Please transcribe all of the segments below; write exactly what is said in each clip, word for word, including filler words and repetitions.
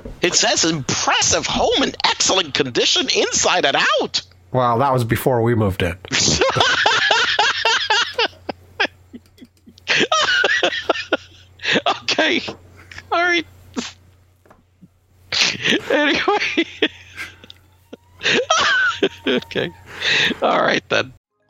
It says impressive home in excellent condition inside and out. Well, that was before we moved in. Okay. All right. Anyway. Okay. All right, then.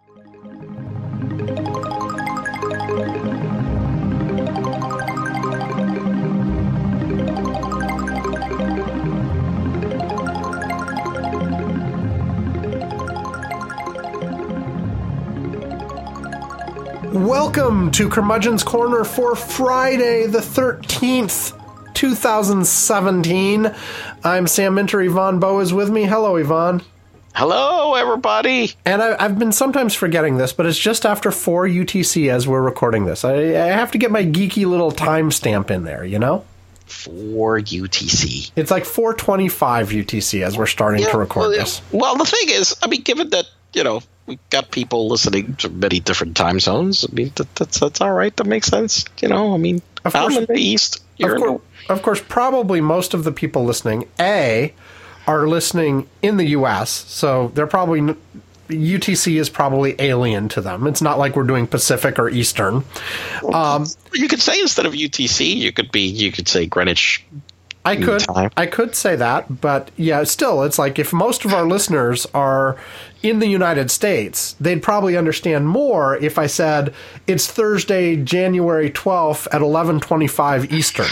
Welcome to Curmudgeon's Corner for Friday the thirteenth, two thousand seventeen. I'm Sam Minter. Yvonne Bowe is with me. Hello, Yvonne. Hello, everybody. And I, I've been sometimes forgetting this, but it's just after four U T C as we're recording this. I, I have to get my geeky little timestamp in there, you know? four U T C. It's like four twenty-five U T C as we're starting Yeah, to record well, this. Well, the thing is, I mean, given that, you know, we've got people listening to many different time zones, I mean, that, that's that's all right. That makes sense. You know, I mean, Of I'm course- in the East. You're Of in course, of course, probably most of the people listening, A, are listening in the U S, so they're probably, n- U T C is probably alien to them. It's not like we're doing Pacific or Eastern. Um, the, you could say instead of U T C, you could be, you could say Greenwich. I could, Time. I could say that, but yeah, still, it's like if most of our listeners are in the United States, they'd probably understand more if I said it's Thursday, January twelfth at eleven twenty-five Eastern,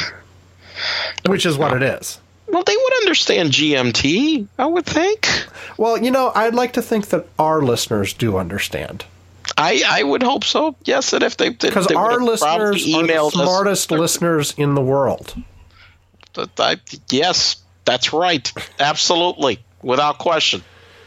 which is what it is. Well, they would understand G M T, I would think. Well, you know, I'd like to think that our listeners do understand. I, I would hope so. Yes, and if they did, Because they our would have probably listeners are the emailed us. smartest listeners in the world. That I, yes, that's right. Absolutely, without question.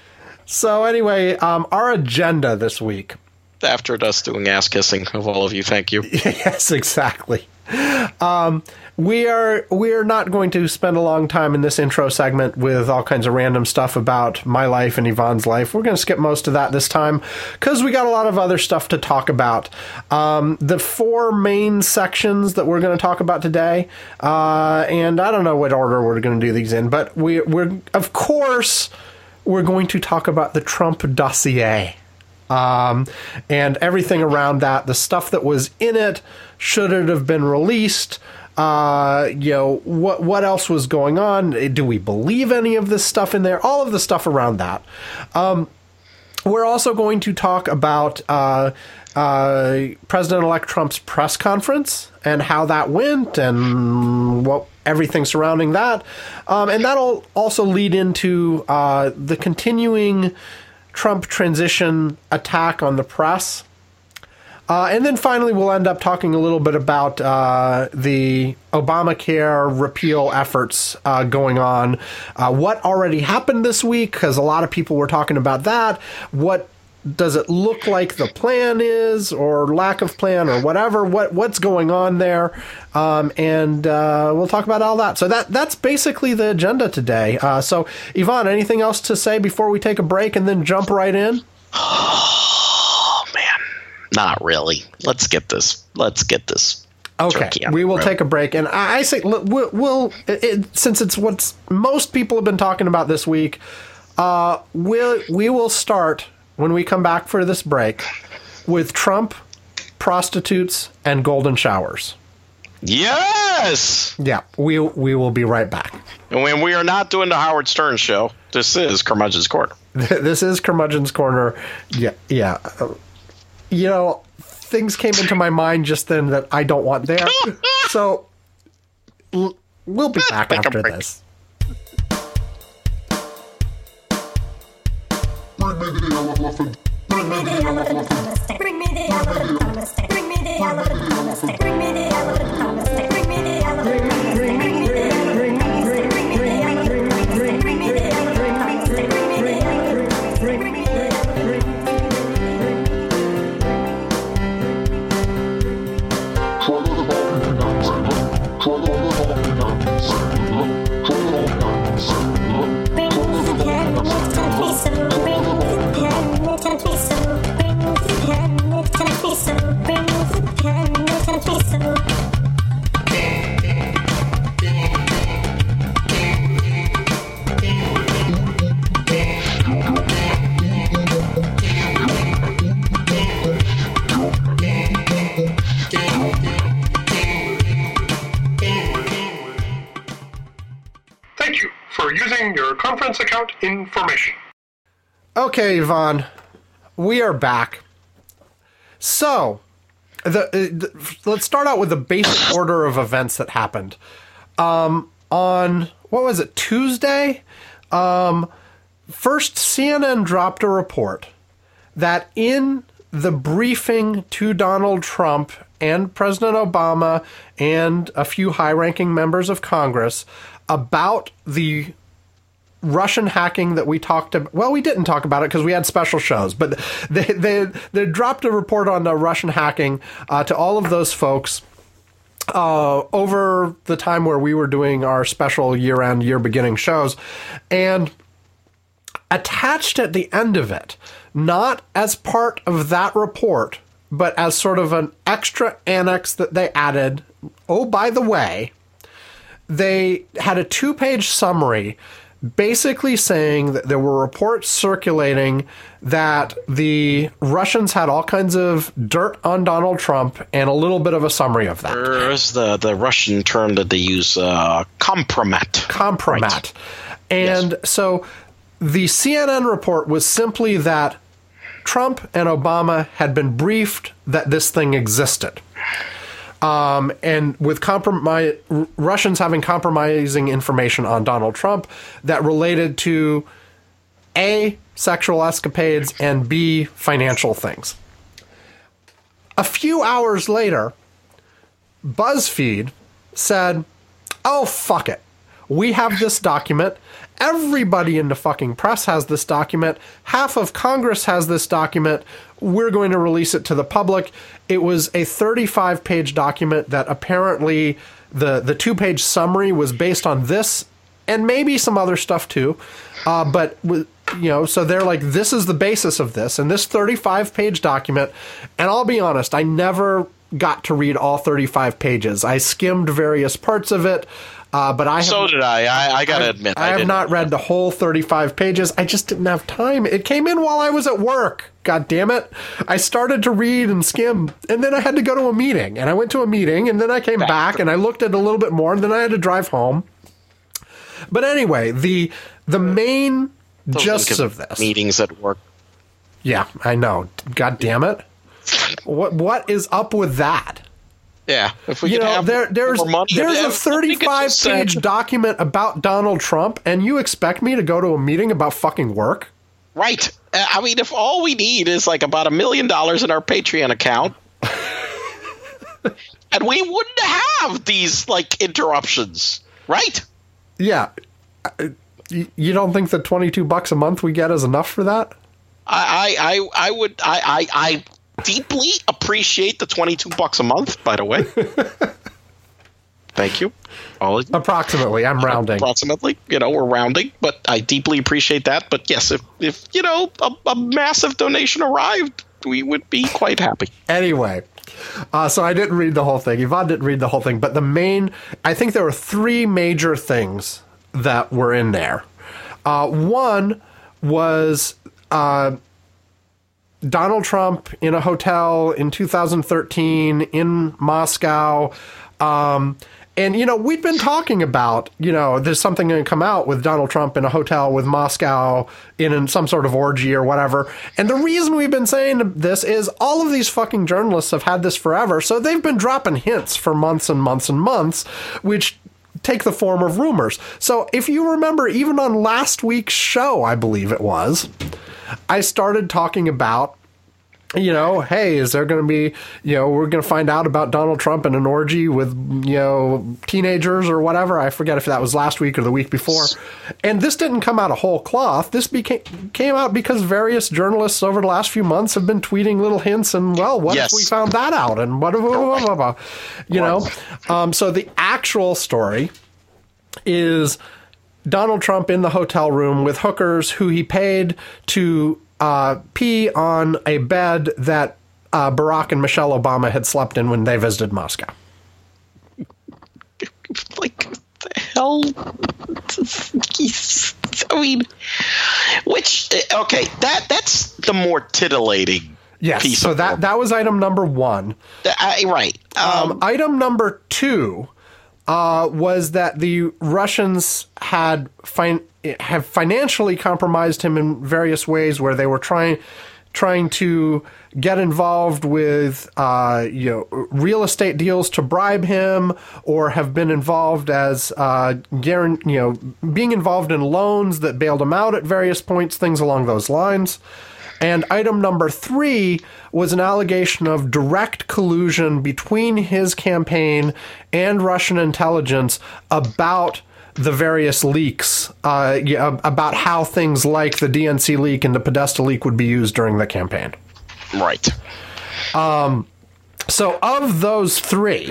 So anyway, um, our agenda this week. After us doing ass kissing of all of you, thank you. Yes, exactly. Um, we are we are not going to spend a long time in this intro segment with all kinds of random stuff about my life and Yvonne's life. We're going to skip most of that this time because we got a lot of other stuff to talk about. Um, the four main sections that we're going to talk about today, uh, and I don't know what order we're going to do these in, but we, we're of course we're going to talk about the Trump dossier. Um, and everything around that, the stuff that was in it, should it have been released? Uh, you know, what what else was going on? Do we believe any of this stuff in there? All of the stuff around that. Um, we're also going to talk about uh, uh, President-elect Trump's press conference and how that went and what everything surrounding that. Um, and that'll also lead into uh, the continuing Trump transition attack on the press. Uh, and then finally, we'll end up talking a little bit about uh, the Obamacare repeal efforts uh, going on. Uh, what already happened this week, because a lot of people were talking about that. What does it look like the plan is, or lack of plan, or whatever? What What's going on there? Um, and uh, we'll talk about all that. So that that's basically the agenda today. Uh, so, Yvonne, anything else to say before we take a break and then jump right in? Oh man, not really. Let's get this. Let's get this. Okay, we will take a break, and I, I say we'll, we'll it, it, since it's what most people have been talking about this week. Uh, we'll we will start when we come back for this break with Trump, prostitutes, and golden showers. Yes. Yeah, we we will be right back. And when we are not doing the Howard Stern show, this is Curmudgeon's Corner. This is Curmudgeon's Corner. Yeah, yeah. Uh, you know, things came into my mind just then that I don't want there. So l- we'll be back Take a after break. this. Bring me the elephant. Bring me the elephant. Bring me the elephant on the stick. Bring me the elephant on the stick. Bring me the elephant on the stick. Bring me the elephant on the stick. Bring me the elephant on the stick. Bring me the elephant on the stick. Bring me the elephant on the stick. Bring me the elephant. Bring me the elephant. Try the walking out, Santa. Try the walking out, Santa. Try the walking out, Santa. Bring the pen, it's a piece of. Bring the pen, it's a piece of. Bring the pen, it's a piece of. Bring the pen, it's a piece of. Thank you for using your conference account information. Okay, Yvonne, we are back. So, the, uh, the let's start out with the basic order of events that happened. Um, on, what was it, Tuesday? Um, first, C N N dropped a report that in the briefing to Donald Trump and President Obama and a few high-ranking members of Congress about the Russian hacking that we talked about. Well, we didn't talk about it because we had special shows, but they they, they dropped a report on the Russian hacking uh, to all of those folks uh, over the time where we were doing our special year-end, year-beginning shows. And attached at the end of it, not as part of that report, but as sort of an extra annex that they added, oh, by the way, they had a two-page summary basically saying that there were reports circulating that the Russians had all kinds of dirt on Donald Trump and a little bit of a summary of that. There's the, the Russian term that they use, uh, compromat. Compromat. Right. And Yes. so the C N N report was simply that Trump and Obama had been briefed that this thing existed. Um, and with compromise, Russians having compromising information on Donald Trump that related to A, sexual escapades, and B, financial things. A few hours later, BuzzFeed said, oh, fuck it. We have this document. Everybody in the fucking press has this document. Half of Congress has this document. We're going to release it to the public. It was a thirty-five page document that apparently the, the two-page summary was based on this and maybe some other stuff too. Uh, but, you know, so they're like, this is the basis of this. And this thirty-five page document, and I'll be honest, I never got to read all thirty-five pages. I skimmed various parts of it. Uh, but I So have, did I. I, I gotta I, admit, I, I have didn't. not read the whole thirty-five pages. I just didn't have time. It came in while I was at work. God damn it. I started to read and skim, and then I had to go to a meeting. And I went to a meeting, and then I came Back. back, and I looked at it a little bit more, and then I had to drive home. But anyway, the the main Those gist of this. meetings at work. Yeah, I know. God damn it. What What is up with that? Yeah, if we You could know, have there, there's more money, there's yeah, a thirty-five just page said- document about Donald Trump, and you expect me to go to a meeting about fucking work? Right. Uh, I mean, if all we need is like about a million dollars in our Patreon account, and we wouldn't have these like interruptions, right? Yeah. Uh, y- You don't think the twenty-two bucks a month we get is enough for that? I, I, I, I would, I, I, I deeply appreciate the twenty-two bucks a month. By the way, thank you, all of you. Approximately. I'm rounding. Approximately, you know, we're rounding, but I deeply appreciate that. But yes, if, if you know, a, a massive donation arrived, we would be quite happy. Anyway, uh, so I didn't read the whole thing. Yvonne didn't read the whole thing, but the main, I think there were three major things that were in there. Uh, one was uh, Donald Trump in a hotel in two thousand thirteen in Moscow. Um, and, you know, we'd been talking about, you know, there's something going to come out with Donald Trump in a hotel with Moscow in, in some sort of orgy or whatever. And the reason we've been saying this is all of these fucking journalists have had this forever. So they've been dropping hints for months and months and months, which take the form of rumors. So if you remember, even on last week's show, I believe it was, I started talking about, you know, hey, is there going to be, you know, we're going to find out about Donald Trump in an orgy with, you know, teenagers or whatever. I forget if that was last week or the week before. And this didn't come out of whole cloth. This became came out because various journalists over the last few months have been tweeting little hints and, well, what Yes. if we found that out? And what, blah, blah, blah, blah, you know? Um, so the actual story is Donald Trump in the hotel room with hookers who he paid to uh, pee on a bed that uh, Barack and Michelle Obama had slept in when they visited Moscow. Like, what the hell? I mean, which, okay, that that's the more titillating Yes, piece so of that, that was item number one. I, right. Um, Um, item number two uh, was that the Russians had fin- have financially compromised him in various ways, where they were trying trying to get involved with uh, you know real estate deals to bribe him, or have been involved as uh, guaran- you know being involved in loans that bailed him out at various points, things along those lines. And item number three was an allegation of direct collusion between his campaign and Russian intelligence about the various leaks, uh, yeah, about how things like the D N C leak and the Podesta leak would be used during the campaign. Right. Um, so of those three,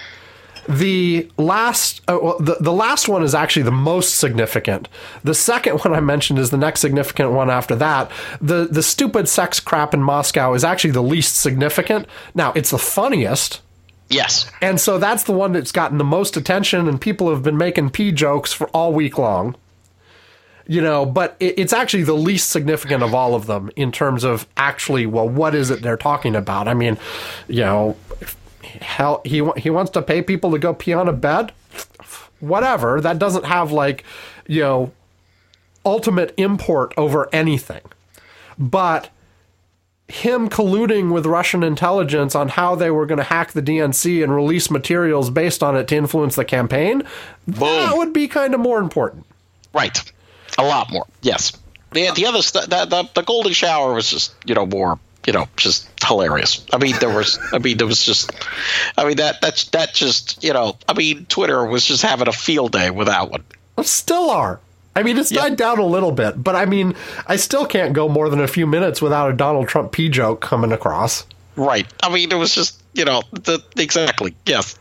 the last uh, well, the, the last one is actually the most significant. The second one I mentioned is the next significant one after that. The the stupid sex crap in Moscow is actually the least significant. Now, it's the funniest. Yes. And so that's the one that's gotten the most attention, and people have been making pee jokes for all week long. You know, but it, it's actually the least significant of all of them in terms of actually, well, what is it they're talking about? I mean, you know, hell, he he wants to pay people to go pee on a bed? Whatever. That doesn't have, like, you know, ultimate import over anything. But him colluding with Russian intelligence on how they were going to hack the D N C and release materials based on it to influence the campaign, Boom. that would be kind of more important. Right. A lot more. Yes. The, the other st- the, the, the golden shower was just, you know, more, you know, just hilarious. I mean, there was, I mean, there was just, I mean, that, that's, that just, you know, I mean, Twitter was just having a field day with that one. Still are. I mean, it's Yeah. died down a little bit, but I mean, I still can't go more than a few minutes without a Donald Trump pee joke coming across. Right. I mean, it was just, you know, the, exactly. Yes.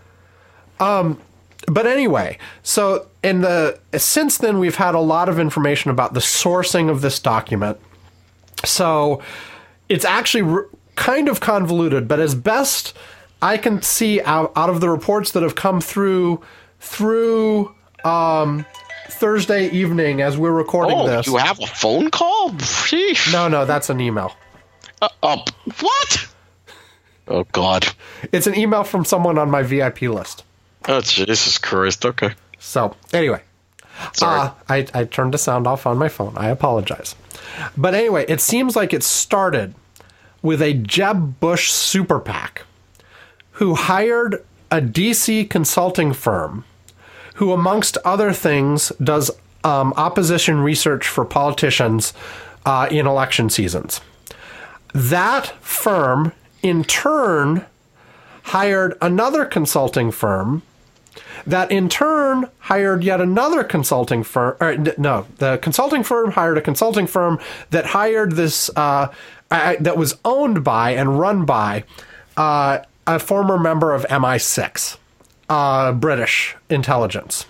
But anyway, so in the since then we've had a lot of information about the sourcing of this document. So it's actually r- kind of convoluted, but as best I can see out, out of the reports that have come through through um, Thursday evening as we're recording Oh, this. you have a phone call? Sheesh. No, no, that's an email. Uh, uh, what? Oh, God. It's an email from someone on my V I P list. Oh, Jesus Christ. Okay. So, anyway. Sorry. Uh, I, I turned the sound off on my phone. I apologize. But anyway, it seems like it started with a Jeb Bush super PAC who hired a D C consulting firm who, amongst other things, does um, opposition research for politicians uh, in election seasons. That firm, in turn, hired another consulting firm that in turn hired yet another consulting firm. Or, no, the consulting firm hired a consulting firm that hired this, uh, uh, that was owned by and run by uh, a former member of M I six, uh, British intelligence.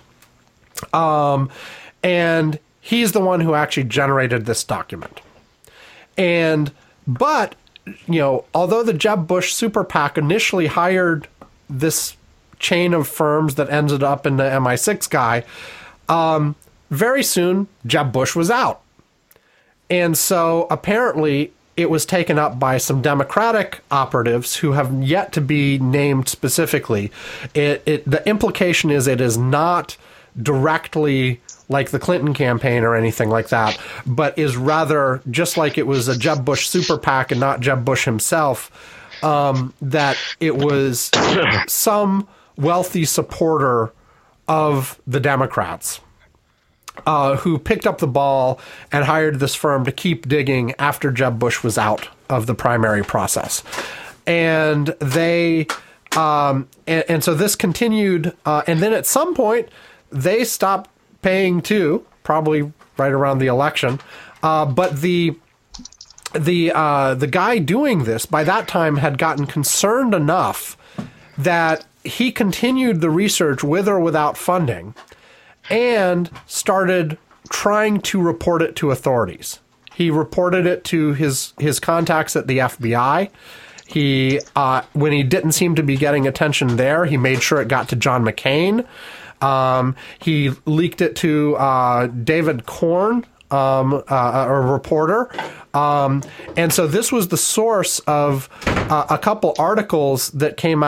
Um, and he's the one who actually generated this document. And, but, you know, although the Jeb Bush super PAC initially hired this chain of firms that ended up in the M I six guy, um, very soon Jeb Bush was out. And so apparently it was taken up by some Democratic operatives who have yet to be named specifically. It, it the implication is it is not directly like the Clinton campaign or anything like that, but is rather just like it was a Jeb Bush super PAC and not Jeb Bush himself, um, that it was some wealthy supporter of the Democrats uh, who picked up the ball and hired this firm to keep digging after Jeb Bush was out of the primary process. And they, um, and, and so this continued, uh, and then at some point they stopped paying too, probably right around the election. Uh, but the the uh, the guy doing this by that time had gotten concerned enough that he continued the research with or without funding and started trying to report it to authorities. He reported it to his his contacts at the F B I. He uh, when he didn't seem to be getting attention there, he made sure it got to John McCain. Um, he leaked it to uh, David Korn, um, uh, a reporter. Um, and so this was the source of uh, a couple articles that came out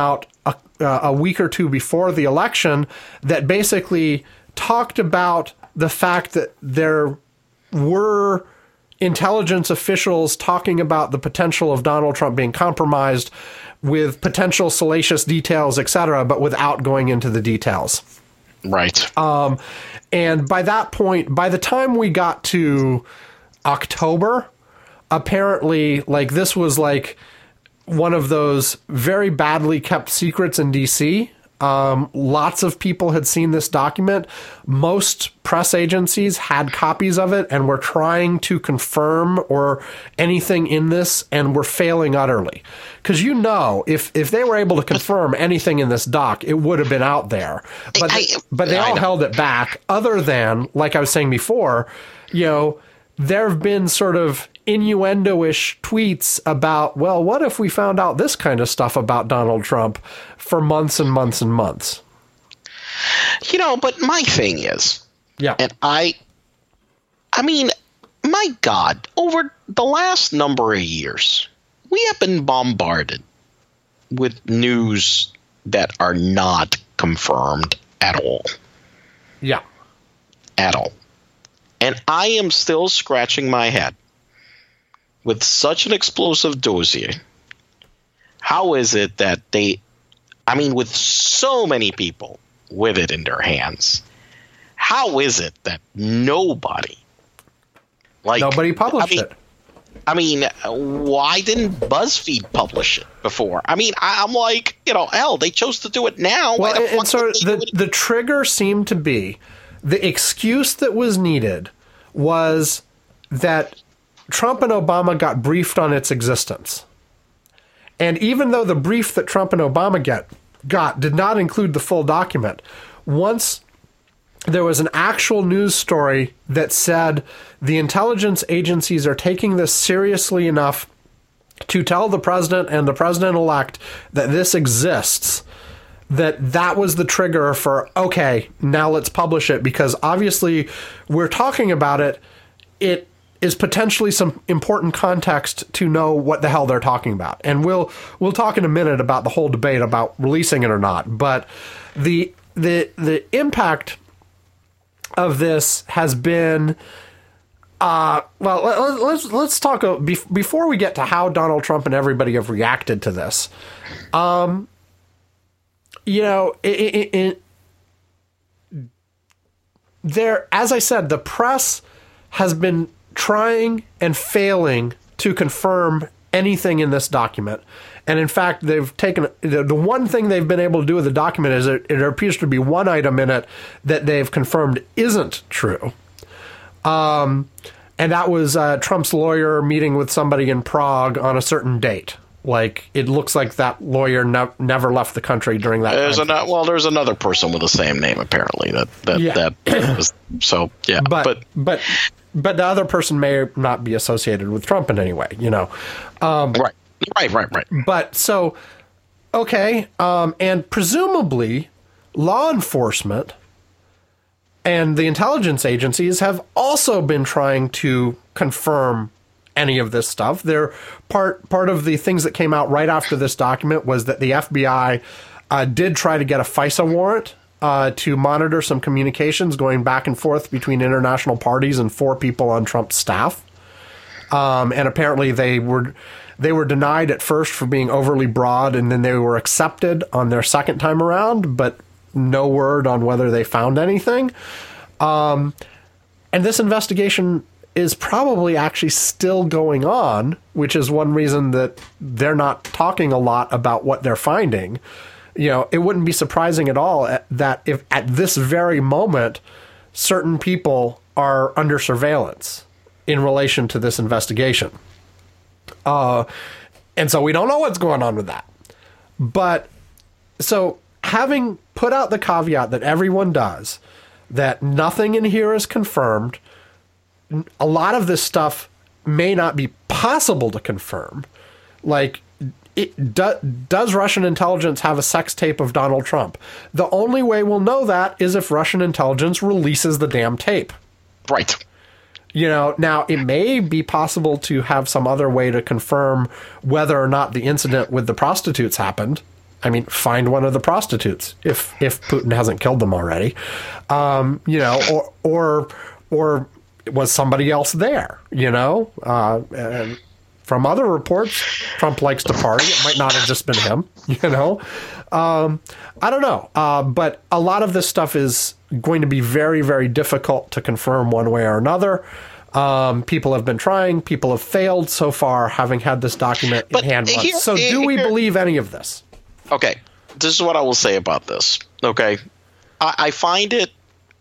a, uh, a week or two before the election that basically talked about the fact that there were intelligence officials talking about the potential of Donald Trump being compromised with potential salacious details, et cetera, but without going into the details. Right. Um, and by that point, by the time we got to October, apparently, like, this was like one of those very badly kept secrets in D C. Um, lots of people had seen this document. Most press agencies had copies of it and were trying to confirm or anything in this and were failing utterly. Because, you know, if, if they were able to confirm anything in this doc, it would have been out there. But, I, they, but they I all know. held it back, other than, like I was saying before, you know, there have been sort of innuendo-ish tweets about, well, what if we found out this kind of stuff about Donald Trump for months and months and months? You know, but my thing is, Yeah. and I, I mean, my God, over the last number of years, we have been bombarded with news that are not confirmed at all. Yeah. At all. And I am still scratching my head with such an explosive dossier. How is it that they, I mean, with so many people with it in their hands, how is it that nobody, like, Nobody published I mean, it. I mean, why didn't BuzzFeed publish it before? I mean, I, I'm like, you know, hell, they chose to do it now. Why Well, the and, fuck and so did they do the, it? the trigger seemed to be, the excuse that was needed was that Trump and Obama got briefed on its existence. And even though the brief that Trump and Obama get, got did not include the full document, once there was an actual news story that said the intelligence agencies are taking this seriously enough to tell the president and the president-elect that this exists, that that was the trigger for, okay, now let's publish it, because obviously we're talking about it. It is potentially some important context to know what the hell they're talking about. And we'll we'll talk in a minute about the whole debate about releasing it or not. But the the the impact of this has been, uh, well, let, let's let's talk uh, bef- before we get to how Donald Trump and everybody have reacted to this. Um, you know, it, it, it, there, as I said, the press has been trying and failing to confirm anything in this document. And in fact, they've taken the, the one thing they've been able to do with the document is it, it appears to be one item in it that they've confirmed isn't true. Um, and that was uh, Trump's lawyer meeting with somebody in Prague on a certain date. Like, it looks like that lawyer ne- never left the country during that There's time. an, well, there's another person with the same name apparently. That that Yeah. that was so yeah. But, But, but but the other person may not be associated with Trump in any way, you know. Um, right, right, right, right. But so, okay, um, and presumably law enforcement and the intelligence agencies have also been trying to confirm any of this stuff. They're part part of the things that came out right after this document was that the F B I uh, did try to get a FISA warrant uh, to monitor some communications going back and forth between international parties and four people on Trump's staff. Um, and apparently they were they were denied at first for being overly broad, and then they were accepted on their second time around, but no word on whether they found anything. Um, and this investigation is probably actually still going on, which is one reason that they're not talking a lot about what they're finding. You know, it wouldn't be surprising at all that if at this very moment, certain people are under surveillance in relation to this investigation. Uh, and so we don't know what's going on with that. But so having put out the caveat that everyone does, that nothing in here is confirmed, a lot of this stuff may not be possible to confirm. Like, it do, does Russian intelligence have a sex tape of Donald Trump? The only way we'll know that is if Russian intelligence releases the damn tape. Right. You know, now it may be possible to have some other way to confirm whether or not the incident with the prostitutes happened. I mean, find one of the prostitutes if if Putin hasn't killed them already. Um, you know, or or or was somebody else there? You know, uh, and from other reports, Trump likes to party. It might not have just been him. You know, um, I don't know. Uh, but a lot of this stuff is going to be very, very difficult to confirm one way or another. Um, people have been trying. People have failed so far, having had this document But in hand once. here- So, do we here- believe any of this? Okay, this is what I will say about this. Okay, I, I find it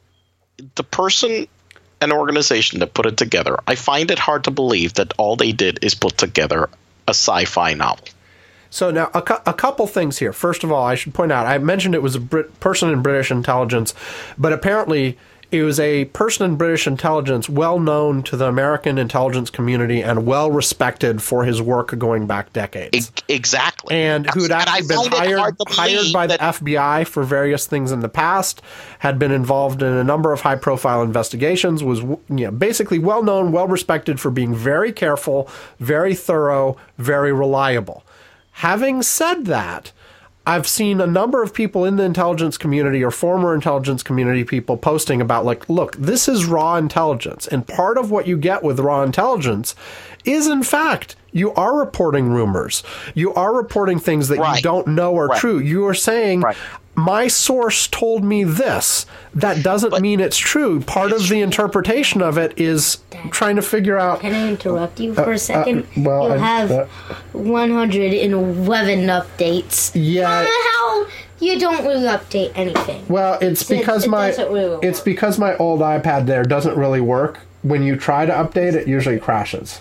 the person and organization that put it together. I find it hard to believe that all they did is put together a sci-fi novel. So now a, cou- a couple things here. First of all, I should point out, I mentioned it was a Brit- person in British intelligence, but apparently it was a person in British intelligence well known to the American intelligence community and well respected for his work going back decades. E- exactly. And who had And I actually been find it hired, hard to hired believe by the that- F B I for various things in the past, had been involved in a number of high-profile investigations, was you know, basically well-known, well-respected for being very careful, very thorough, very reliable. Having said that, I've seen a number of people in the intelligence community or former intelligence community people posting about, like, look, this is raw intelligence. And part of what you get with raw intelligence is, in fact, you are reporting rumors. You are reporting things that Right. you don't know are Right. true. You are saying, Right. my source told me this. That doesn't mean it's true. Part of the interpretation of it is trying to figure out. Can I interrupt you for a second? well, You'll I- have uh, one hundred eleven updates. Yeah. How you don't really update anything. Well, it's It- because it my doesn't really it's work. because my old iPad there doesn't really work. When you try to update, it usually crashes.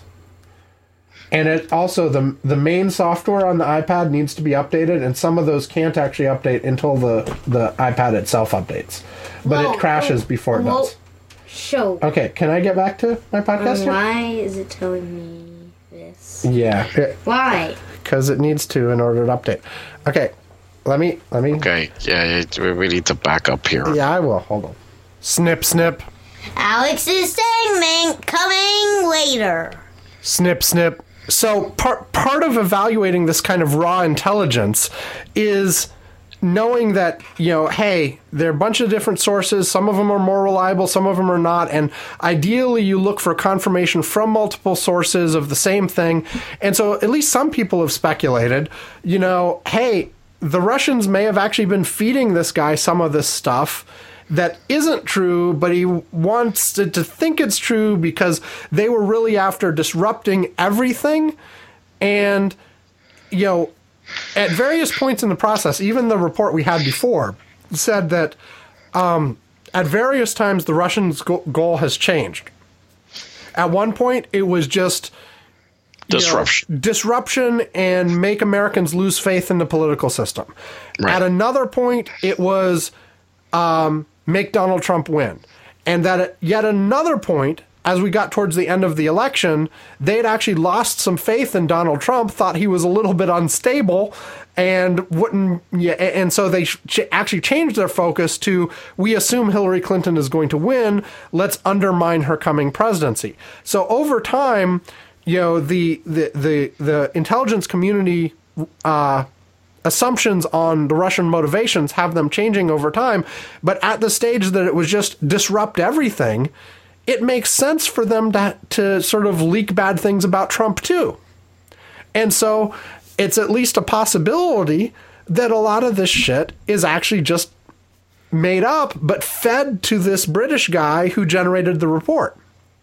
And it also the the main software on the iPad needs to be updated, and some of those can't actually update until the the iPad itself updates. But Whoa, it crashes whoa, before it whoa. does. Show. Okay, can I get back to my podcast? here? Why is it telling me this? Yeah, Why? because it needs to in order to update. Okay, let me let me. Okay, yeah, yeah, we need to back up here. Yeah, I will. Hold on. Snip, snip, Alex's segment coming later. snip, snip. So part part of evaluating this kind of raw intelligence is knowing that, you know, hey, there are a bunch of different sources. Some of them are more reliable, some of them are not. And ideally, you look for confirmation from multiple sources of the same thing. And so at least some people have speculated, you know, hey, the Russians may have actually been feeding this guy some of this stuff that isn't true, but he wants to, to think it's true because they were really after disrupting everything. And, you know, at various points in the process, even the report we had before said that um, at various times the Russians' go- goal has changed. At one point, it was just you know, Disruption. disruption and make Americans lose faith in the political system. Right. At another point, it was um, make Donald Trump win. And that at yet another point, as we got towards the end of the election, they'd actually lost some faith in Donald Trump, thought he was a little bit unstable, and wouldn't. Yeah, and so they ch- actually changed their focus to, we assume Hillary Clinton is going to win, let's undermine her coming presidency. So over time, you know, the the the, the intelligence community uh, assumptions on the Russian motivations have them changing over time. But at the stage that it was just disrupt everything, it makes sense for them to, to sort of leak bad things about Trump too. And so it's at least a possibility that a lot of this shit is actually just made up, but fed to this British guy who generated the report.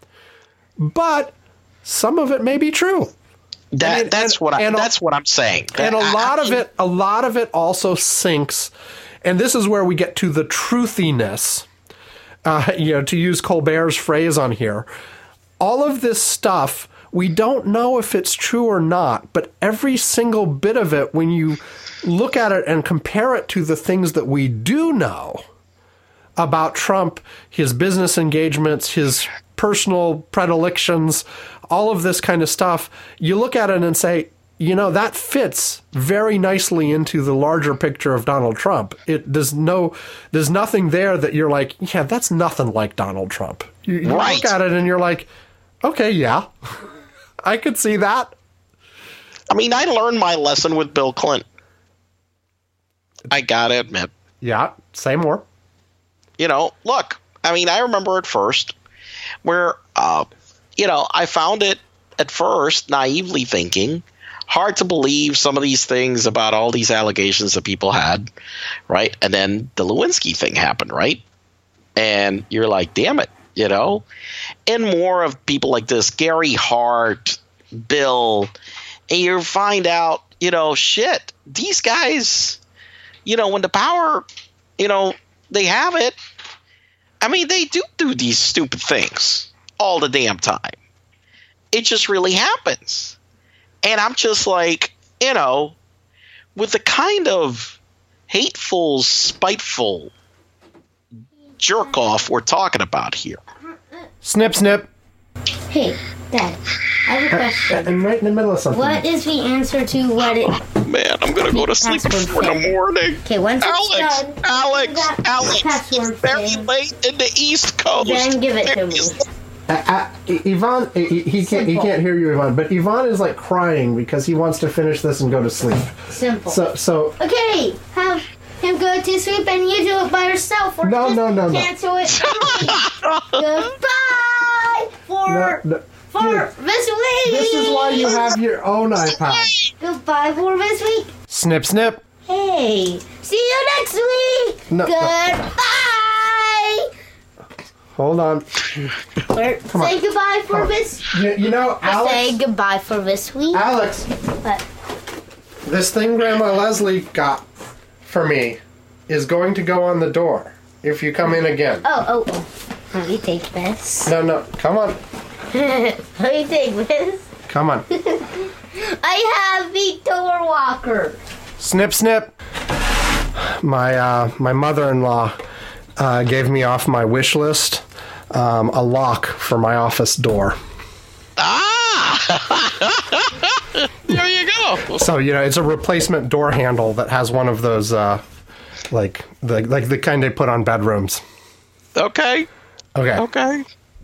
But some of it may be true. That And- that's and- what I, and a- that's what I'm saying. And a I- lot I of mean, it, a lot of it also sinks. And this is where we get to the truthiness. Uh, you know, to use Colbert's phrase on here, all of this stuff, we don't know if it's true or not, but every single bit of it, when you look at it and compare it to the things that we do know about Trump, his business engagements, his personal predilections, all of this kind of stuff, you look at it and say, you know, that fits very nicely into the larger picture of Donald Trump. It does no, there's nothing there that you're like, yeah, that's nothing like Donald Trump. You, you Right. look at it and you're like, okay, yeah, I could see that. I mean, I learned my lesson with Bill Clinton. I gotta admit, Yeah, say more. you know, look, I mean, I remember at first where, uh, you know, I found it at first naively thinking hard to believe some of these things about all these allegations that people had, right? And then the Lewinsky thing happened, right? And you're like, damn it, you know? And more of people like this, Gary Hart, Bill, and you find out, you know, shit, these guys, you know, when the power, you know, they have it, I mean, they do do these stupid things all the damn time. It just really happens. And I'm just like, you know, with the kind of hateful, spiteful jerk off we're talking about here. Snip, snip. Hey, Dad, I have a question. I'm right in the middle of something. What is the answer to what it... Man, I'm gonna go to sleep before the morning. Okay, once it's Alex, done... Alex, that Alex, password it's very thing, late in the East Coast. Then give it to There me. is- Uh, uh, Yvonne, he, he can't he Simple. can't hear you, Yvonne. But Yvonne is like crying because he wants to finish this and go to sleep. Simple. So so Okay, have him go to sleep and you do it by yourself. Or No, just no, no, no. cancel it. Goodbye for, no, no. for Dude, this week. This is why you have your own iPad. Goodbye for this week. Snip, snip. Hey, see you next week. No, no. Goodbye. Hold on. Or say goodbye for this. You, you know, Say Alex. goodbye for this week. Alex, What? this thing Grandma Leslie got for me is going to go on the door if you come in again. Oh, oh, oh. Let me take this. No, no. Come on. Let me take this. Come on. I have the door walker. Snip, snip. My uh, my mother-in-law uh, gave me off my wish list um, a lock for my office door. Ah! There you go. So you know, it's a replacement door handle that has one of those, uh, like the like the kind they put on bedrooms. Okay. Okay. Okay.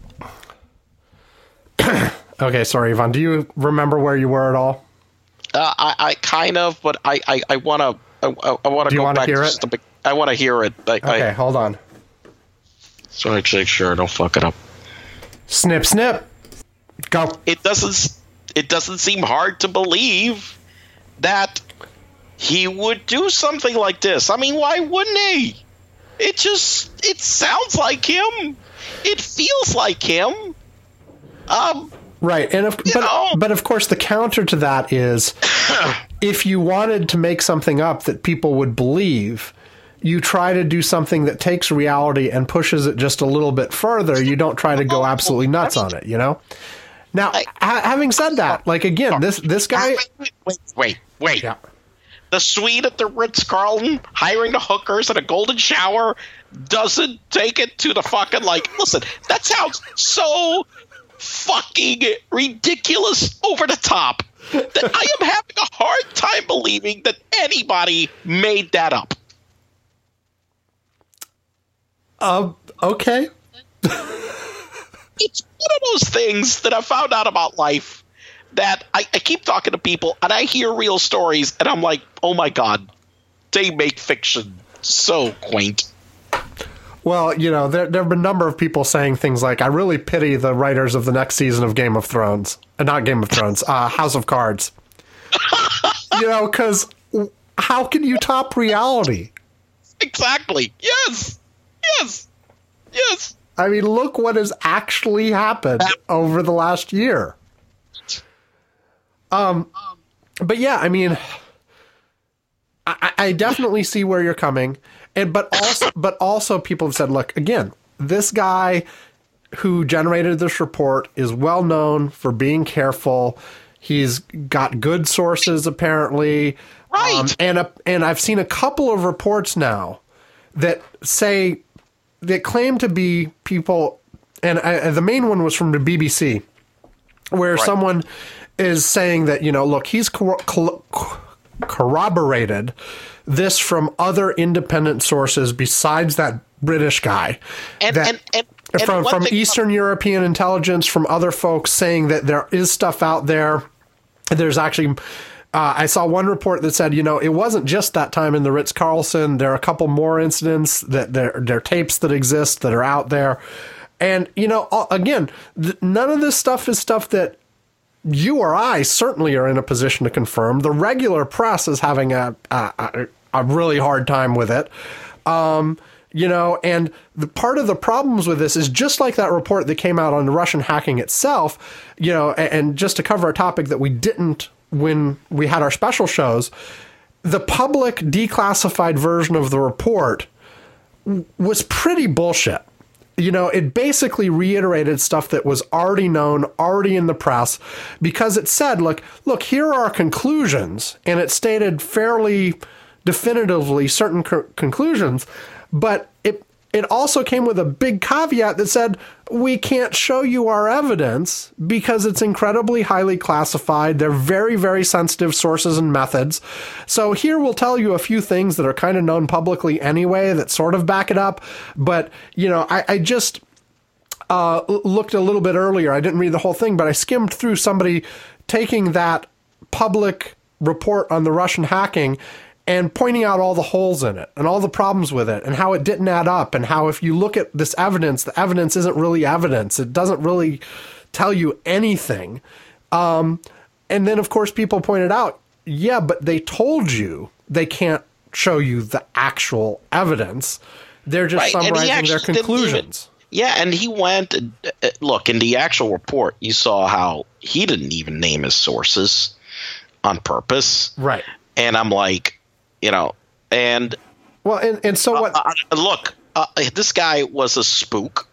Okay. Sorry, Yvonne. Do you remember where you were at all? Uh, I, I kind of, but I, I, I want to, I, I want Do to you go wanna back hear to it? just a bit. I want to hear it. I, Okay. I, Hold on. so I make sure I don't fuck it up. Snip, snip. Go. It doesn't, it doesn't seem hard to believe that he would do something like this. I mean, why wouldn't he? It just, it sounds like him. It feels like him. Um, Right, and of, but know? but of course the counter to that is, if you wanted to make something up that people would believe, you try to do something that takes reality and pushes it just a little bit further. You don't try to go absolutely nuts on it, you know. Now, ha- having said that, like again, this this guy. wait, wait, wait. wait. Yeah. The suite at the Ritz-Carlton, hiring the hookers at a golden shower, doesn't take it to the fucking, like, listen, that sounds so fucking ridiculous, over the top, that I am having a hard time believing that anybody made that up. Um. Okay. It's one of those things that I found out about life that I, I keep talking to people and I hear real stories and I'm like, oh my God, they make fiction so quaint. Well, you know, there there have been a number of people saying things like, "I really pity the writers of the next season of Game of Thrones, uh, not Game of Thrones, uh, House of Cards." You know, because how can you top reality? Exactly. Yes. Yes. Yes. I mean, look what has actually happened over the last year. Um, but yeah, I mean, I, I definitely see where you're coming, and but also, but also, people have said, look, again, this guy who generated this report is well known for being careful. He's got good sources, apparently, Right. Um, and a, and I've seen a couple of reports now that say that claim to be people, and I, the main one was from the B B C, where Right. someone is saying that, you know, look, he's cor- cor- corroborated this from other independent sources besides that British guy. And, that, and, and, and from one from thing- Eastern European intelligence, from other folks saying that there is stuff out there. There's actually Uh, I saw one report that said, you know, it wasn't just that time in the Ritz-Carlton. There are a couple more incidents that there, there are tapes that exist that are out there. And, you know, again, th- none of this stuff is stuff that you or I certainly are in a position to confirm. The regular press is having a a, a really hard time with it. Um, you know, and the part of the problems with this is just like that report that came out on the Russian hacking itself, you know, and, and just to cover a topic that we didn't when we had our special shows, the public declassified version of the report was pretty bullshit. You know, it basically reiterated stuff that was already known, already in the press, because it said, look, look, here are our conclusions, and it stated fairly definitively certain co- conclusions, but it it also came with a big caveat that said, we can't show you our evidence because it's incredibly highly classified. They're very, very sensitive sources and methods. So here we'll tell you a few things that are kind of known publicly anyway that sort of back it up. But, you know, I, I just uh, looked a little bit earlier. I didn't read the whole thing, but I skimmed through somebody taking that public report on the Russian hacking and pointing out all the holes in it and all the problems with it and how it didn't add up and how if you look at this evidence, the evidence isn't really evidence. It doesn't really tell you anything. Um, and then, of course, people pointed out, yeah, but they told you they can't show you the actual evidence. They're just Right, summarizing their actually didn't conclusions. even- Yeah, and he went, and, uh, look, in the actual report, you saw how he didn't even name his sources on purpose. Right. And I'm like, you know, and Well, and, and so what? uh, uh, look, uh, this guy was a spook.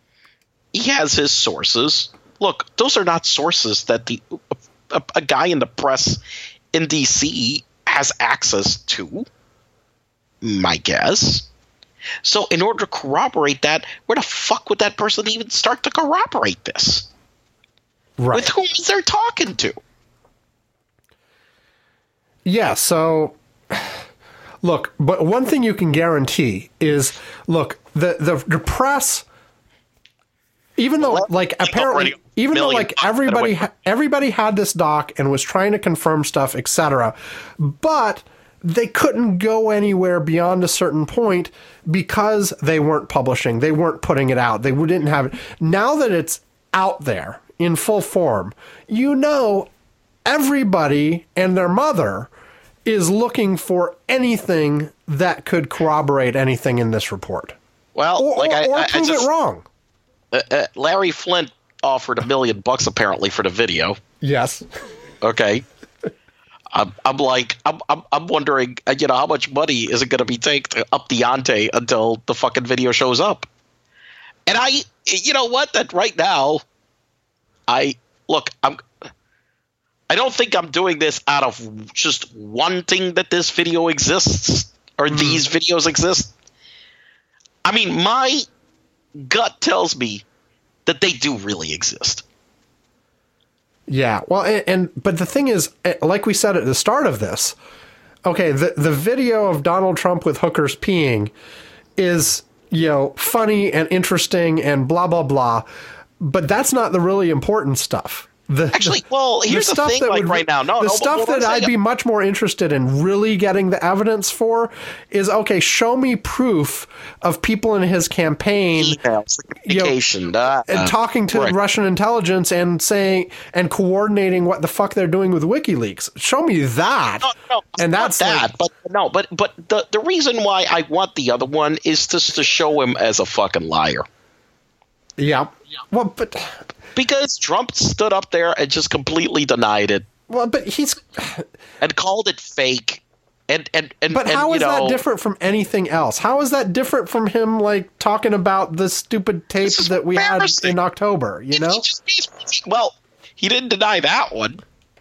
He has his sources. Look, those are not sources that the a, a guy in the press in D C has access to, my guess. So in order to corroborate that, where the fuck would that person even start to corroborate this? right. With whom is they talking to? Yeah, so look, but one thing you can guarantee is, look, the the, the press, even though Well, like that's apparently, already a even though million like bucks everybody anyway. ha- everybody had this doc and was trying to confirm stuff, et cetera, but they couldn't go anywhere beyond a certain point because they weren't publishing, they weren't putting it out, they didn't have it. Now that it's out there in full form, you know, everybody and their mother is looking for anything that could corroborate anything in this report, Well, or, like or, I, or I, I prove just, it wrong. Uh, uh, Larry Flint offered a million bucks apparently for the video. Yes. Okay. I'm, I'm like, I'm, I'm, I'm wondering, uh, you know, how much money is it going to be take to up the ante until the fucking video shows up? And I, you know what? That right now, I look, I'm. I don't think I'm doing this out of just wanting that this video exists or Mm. these videos exist. I mean, my gut tells me that they do really exist. Yeah. Well, and, and but the thing is, eh, like we said at the start of this, okay, the the video of Donald Trump with hookers peeing is, you know, funny and interesting and blah blah blah, but that's not the really important stuff. The, Actually, well, here's the, thing, like right now. No, the no, stuff but what that I'm I'd saying- be much more interested in really getting the evidence for is, okay, show me proof of people in his campaign emails, communication, uh, and uh, talking to right. Russian intelligence and saying and coordinating what the fuck they're doing with WikiLeaks. Show me that. No, no, it's and not that's that. like- but no, but but the the reason why I want the other one is just to show him as a fucking liar. Yeah. Well, but Because Trump stood up there and just completely denied it well, but he's. and called it fake. And and and But and, how you is know, that different from anything else? How is that different from him like talking about the stupid tape This is that we had embarrassing. in October? You he know, just- he's- well, he didn't deny that one.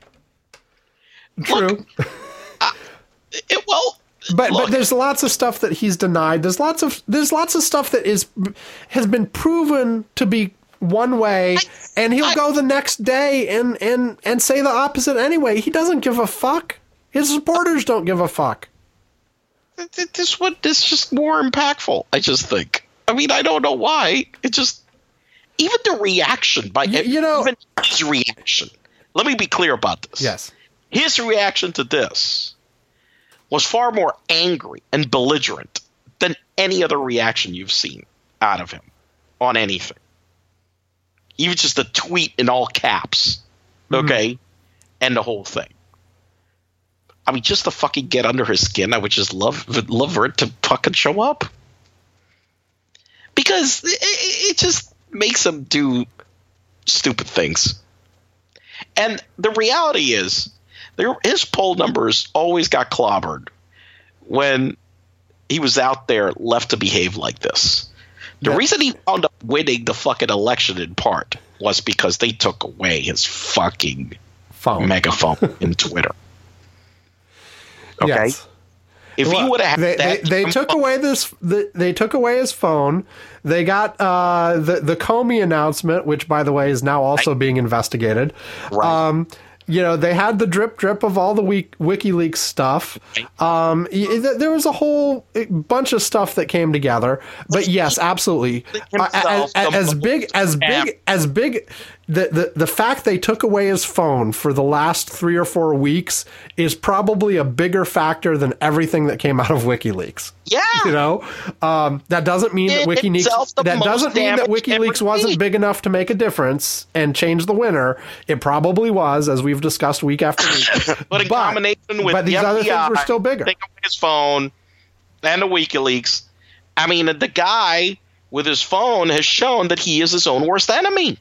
true. It, well, But look, but there's lots of stuff that he's denied. There's lots of there's lots of stuff that is has been proven to be one way, and he'll I- go the next day and and and say the opposite anyway. He doesn't give a fuck. His supporters don't give a fuck. th- th- this one is just more impactful. I just think. I mean, I don't know why. It just even the reaction by Y- you know- even his reaction. Let me be clear about this. Yes. his reaction to this was far more angry and belligerent than any other reaction you've seen out of him on anything. Even just a tweet in all caps, okay, mm-hmm. and the whole thing. I mean, just to fucking get under his skin, I would just love love for it to fucking show up. Because it, it just makes him do stupid things. And the reality is, there, his poll numbers always got clobbered when he was out there left to behave like this. The yeah. reason he wound up winning the fucking election in part was because they took away his fucking phone. megaphone in Twitter. Okay, yes. if well, he would have, they, that they, they took away this. The, they took away his phone. They got uh, the the Comey announcement, which, by the way, is now also being investigated. Right. Um, you know, they had the drip drip of all the week, WikiLeaks stuff. Um, there was a whole bunch of stuff that came together. But yes, absolutely. As, as big as big as big. The, the the fact they took away his phone for the last three or four weeks is probably a bigger factor than everything that came out of WikiLeaks. Yeah, you know, um, that doesn't mean that WikiLeaks that doesn't mean that WikiLeaks wasn't big enough to make a difference and change the winner. It probably was, as we've discussed week after week. but in but, combination with but these the other F B I, things were still bigger. Take away his phone and the WikiLeaks. I mean, the guy with his phone has shown that he is his own worst enemy.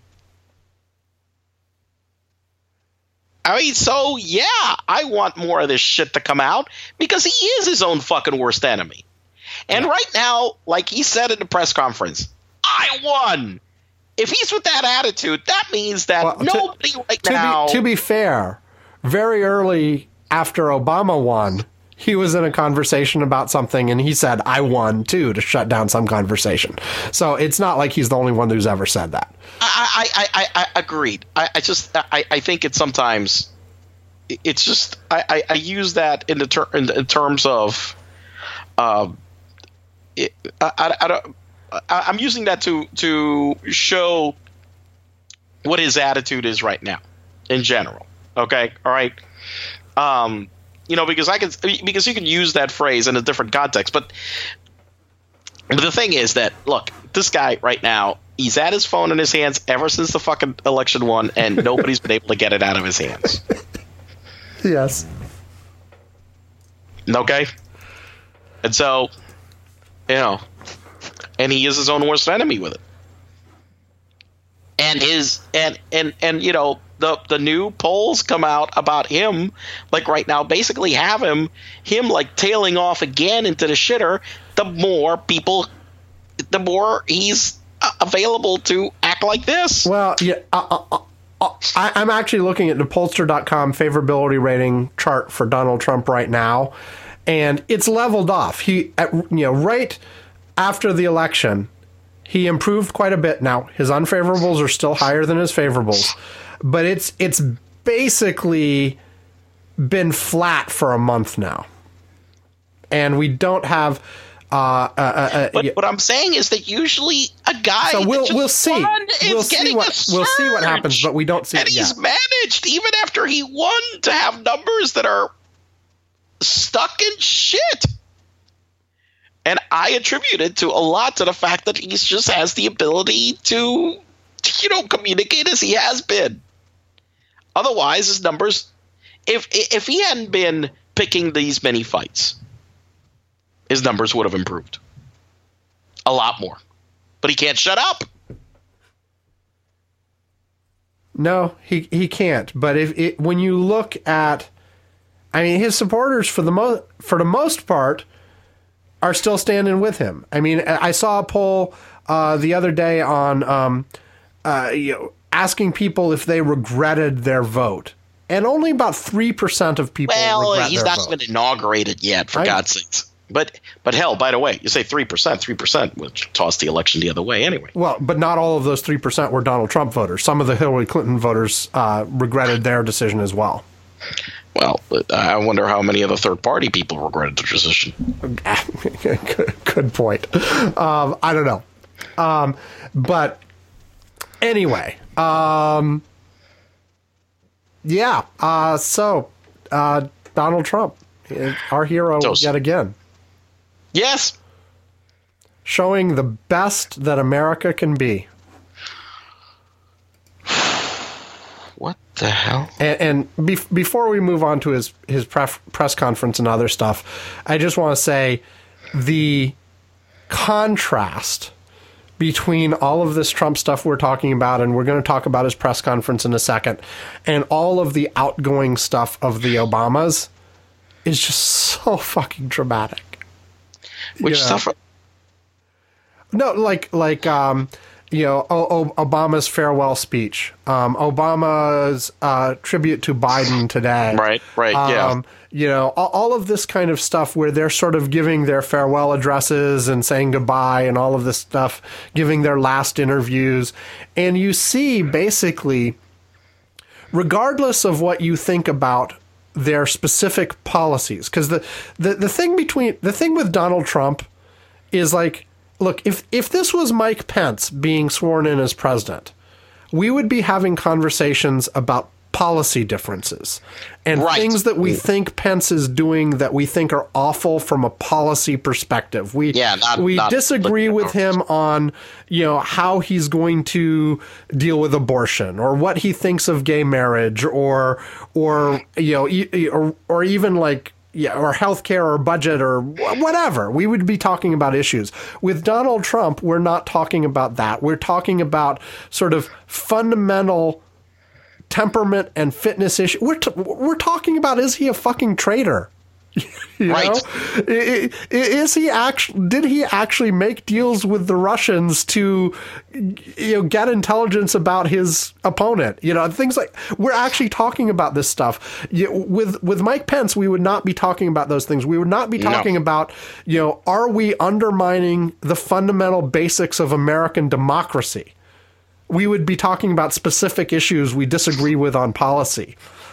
I mean, so, yeah, I want more of this shit to come out because he is his own fucking worst enemy. And right now, like he said in the press conference, I won. If he's with that attitude, that means that well, nobody to, right to now... Be, to be fair, very early after Obama won, he was in a conversation about something and he said, I won, too, to shut down some conversation. So it's not like he's the only one who's ever said that. I, I, I, I agreed. I, I just I, I think it sometimes it's just I, I, I use that in the ter- in, in terms of um it, I, I, I don't I, I'm using that to to show what his attitude is right now in general. Okay, all right. Um, you know, because I can because you can use that phrase in a different context, but but the thing is that look, this guy right now. He's had his phone in his hands ever since the fucking election won, and nobody's been able to get it out of his hands. Yes. Okay? And so, you know, and he is his own worst enemy with it. And his, and, and, and you know, the, the new polls come out about him, like right now, basically have him, him like tailing off again into the shitter, the more people, the more he's available to act like this. Well, yeah, uh, uh, uh, I, I'm actually looking at the pollster dot com favorability rating chart for Donald Trump right now, and it's leveled off. He, at, you know, right after the election, he improved quite a bit. Now his unfavorables are still higher than his favorables, but it's it's basically been flat for a month now, and we don't have. Uh, uh, uh, but yeah. what I'm saying is that usually a guy so we'll that we'll see we'll see what we'll see what happens, but we don't see and it he's yet. managed even after he won to have numbers that are stuck in shit. And I attribute it to a lot to the fact that he just has the ability to, you know, communicate as he has been. Otherwise, his numbers, if if he hadn't been picking these many fights, his numbers would have improved a lot more. But he can't shut up. No, he he can't. But if it, when you look at, I mean, his supporters for the most for the most part are still standing with him. I mean, I saw a poll uh, the other day on um, uh, you know, asking people if they regretted their vote, and only about three percent of people. Well, regret he's their not vote. been inaugurated yet, for I, God's sakes. But but hell, by the way, you say three percent, three percent would toss the election the other way anyway. Well, but not all of those three percent were Donald Trump voters. Some of the Hillary Clinton voters uh, regretted their decision as well. Well, I wonder how many of the third-party people regretted their decision. good, good point. Um, I don't know. Um, but anyway, um, yeah. Uh, so uh, Donald Trump, our hero Those- yet again, Yes. showing the best that America can be. What the hell? And, and bef- before we move on to his his pref- press conference and other stuff, I just want to say the contrast between all of this Trump stuff we're talking about, and we're going to talk about his press conference in a second, and all of the outgoing stuff of the Obamas is just so fucking dramatic. Which You know? stuff? No, like like um, you know, o- o- Obama's farewell speech, um, Obama's uh, tribute to Biden today, Right, right, yeah. Um, you know, all, all of this kind of stuff where they're sort of giving their farewell addresses and saying goodbye and all of this stuff, giving their last interviews, and you see basically, regardless of what you think about their specific policies, because the, the the thing between the thing with Donald Trump is like, look, if if this was Mike Pence being sworn in as president, we would be having conversations about policy differences and Right. things that we think Pence is doing that we think are awful from a policy perspective. We Yeah, not- we not- disagree with him on, you know, how he's going to deal with abortion or what he thinks of gay marriage or or you know e- or or even like yeah, or healthcare or budget or wh- whatever. We would be talking about issues. With Donald Trump, we're not talking about that. We're talking about sort of fundamental temperament and fitness issue. We're t- we're talking about, is he a fucking traitor? You Right. know? I- I- Is he actually? Did he actually make deals with the Russians to, you know, get intelligence about his opponent? You know, things like, we're actually talking about this stuff. You, with with Mike Pence, we would not be talking about those things. We would not be No. talking about, you know, are we undermining the fundamental basics of American democracy? We would be talking about specific issues we disagree with on policy.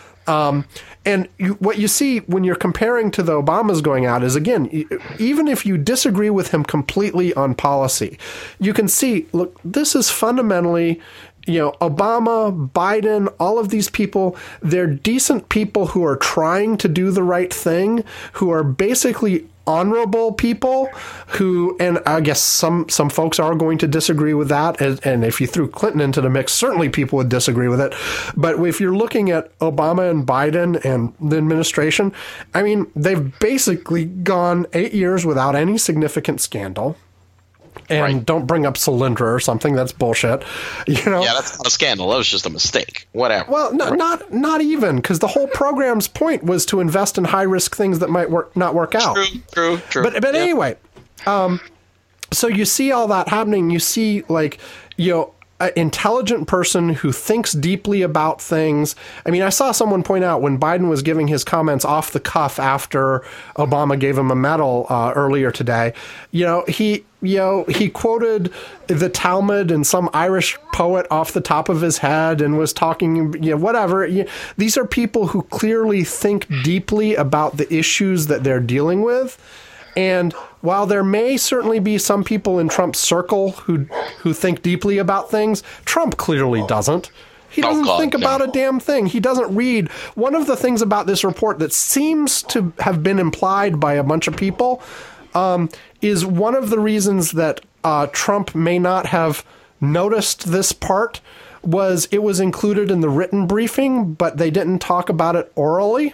Um, and you, what you see when you're comparing to the Obamas going out is, again, e- even if you disagree with him completely on policy, you can see, look, this is fundamentally, you know, Obama, Biden, all of these people, they're decent people who are trying to do the right thing, who are basically honorable people who, and I guess some some folks are going to disagree with that, and, and if you threw Clinton into the mix, certainly people would disagree with it. But if you're looking at Obama and Biden and the administration, I mean, they've basically gone eight years without any significant scandal. And Right. don't bring up Solyndra or something. That's bullshit. You know. Yeah, that's not a scandal. That was just a mistake. Whatever. Well, no, not not even, because the whole program's point was to invest in high risk things that might work not work out. True, true, true. But but Yeah. anyway, um, so you see all that happening. You see, like, you know, an intelligent person who thinks deeply about things. I mean, I saw someone point out when Biden was giving his comments off the cuff after Obama gave him a medal uh, earlier today. You know, he you know he quoted the Talmud and some Irish poet off the top of his head and was talking, you know, whatever. You, these are people who clearly think deeply about the issues that they're dealing with. And while there may certainly be some people in Trump's circle who who think deeply about things, Trump clearly doesn't. He Oh, doesn't God, think about no. a damn thing. He doesn't read. One of the things about this report that seems to have been implied by a bunch of people um, is one of the reasons that uh, Trump may not have noticed this part was it was included in the written briefing, but they didn't talk about it orally.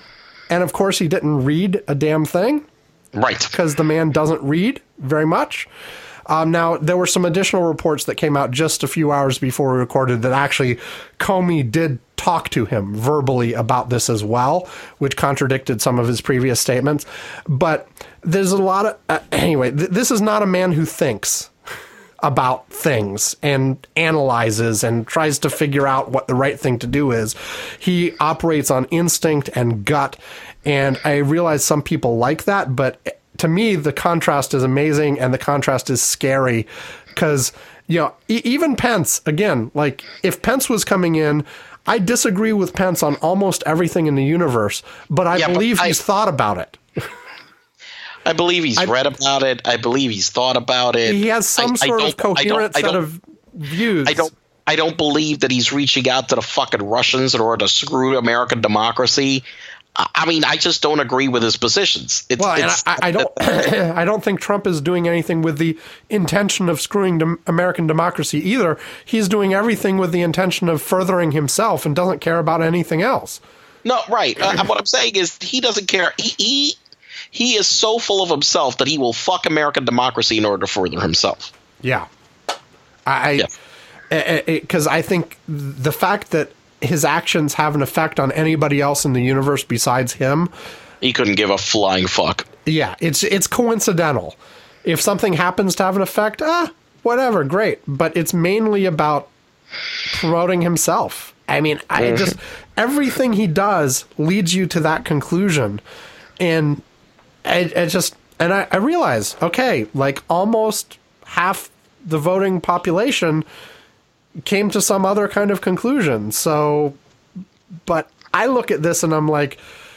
And of course, he didn't read a damn thing, Right. because the man doesn't read very much. Um, now, there were some additional reports that came out just a few hours before we recorded that actually Comey did talk to him verbally about this as well, which contradicted some of his previous statements. But there's a lot of... Uh, anyway, th- this is not a man who thinks about things and analyzes and tries to figure out what the right thing to do is. He operates on instinct and gut, and I realize some people like that, but to me, the contrast is amazing and the contrast is scary because, you know, e- even Pence, again, like if Pence was coming in, I disagree with Pence on almost everything in the universe, but I Yeah, but believe I- he's thought about it. I believe he's I- read about it. I believe he's thought about it. He has some I- I sort of don't- I don't- coherent I set don't- of views. I don't. I don't believe that he's reaching out to the fucking Russians in order to screw American democracy. I mean, I just don't agree with his positions. It's, Well, it's, and I, I don't, I don't think Trump is doing anything with the intention of screwing dem- American democracy either. He's doing everything with the intention of furthering himself and doesn't care about anything else. No, right. Uh, what I'm saying is he doesn't care. He, he he is so full of himself that he will fuck American democracy in order to further himself. Yeah, I, because I, I, I think the fact that his actions have an effect on anybody else in the universe besides him, he couldn't give a flying fuck. Yeah, it's it's coincidental. If something happens to have an effect, ah, whatever, great. But it's mainly about promoting himself. I mean, I just everything he does leads you to that conclusion, and I, I just and I, I realize, okay, like almost half the voting population came to some other kind of conclusion. So, but I look at this and I'm like,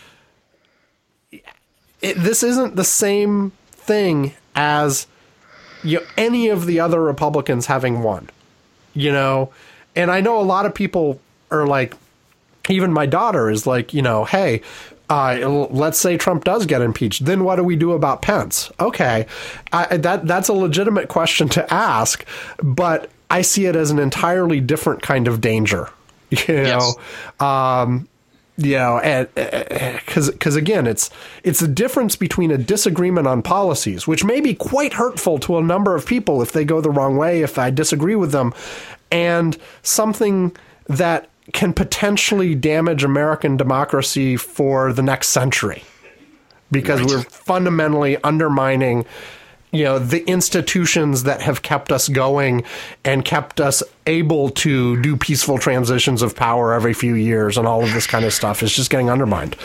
it, this isn't the same thing as you know, any of the other Republicans having won, you know? And I know a lot of people are like, even my daughter is like, you know, hey, uh, let's say Trump does get impeached. Then what do we do about Pence? Okay. I, that that's a legitimate question to ask, but I see it as an entirely different kind of danger, you know, yes. um, you know, and because because again, it's it's the difference between a disagreement on policies, which may be quite hurtful to a number of people if they go the wrong way, if I disagree with them, and something that can potentially damage American democracy for the next century, because right. we're fundamentally undermining, you know, the institutions that have kept us going and kept us able to do peaceful transitions of power every few years, and all of this kind of stuff is just getting undermined.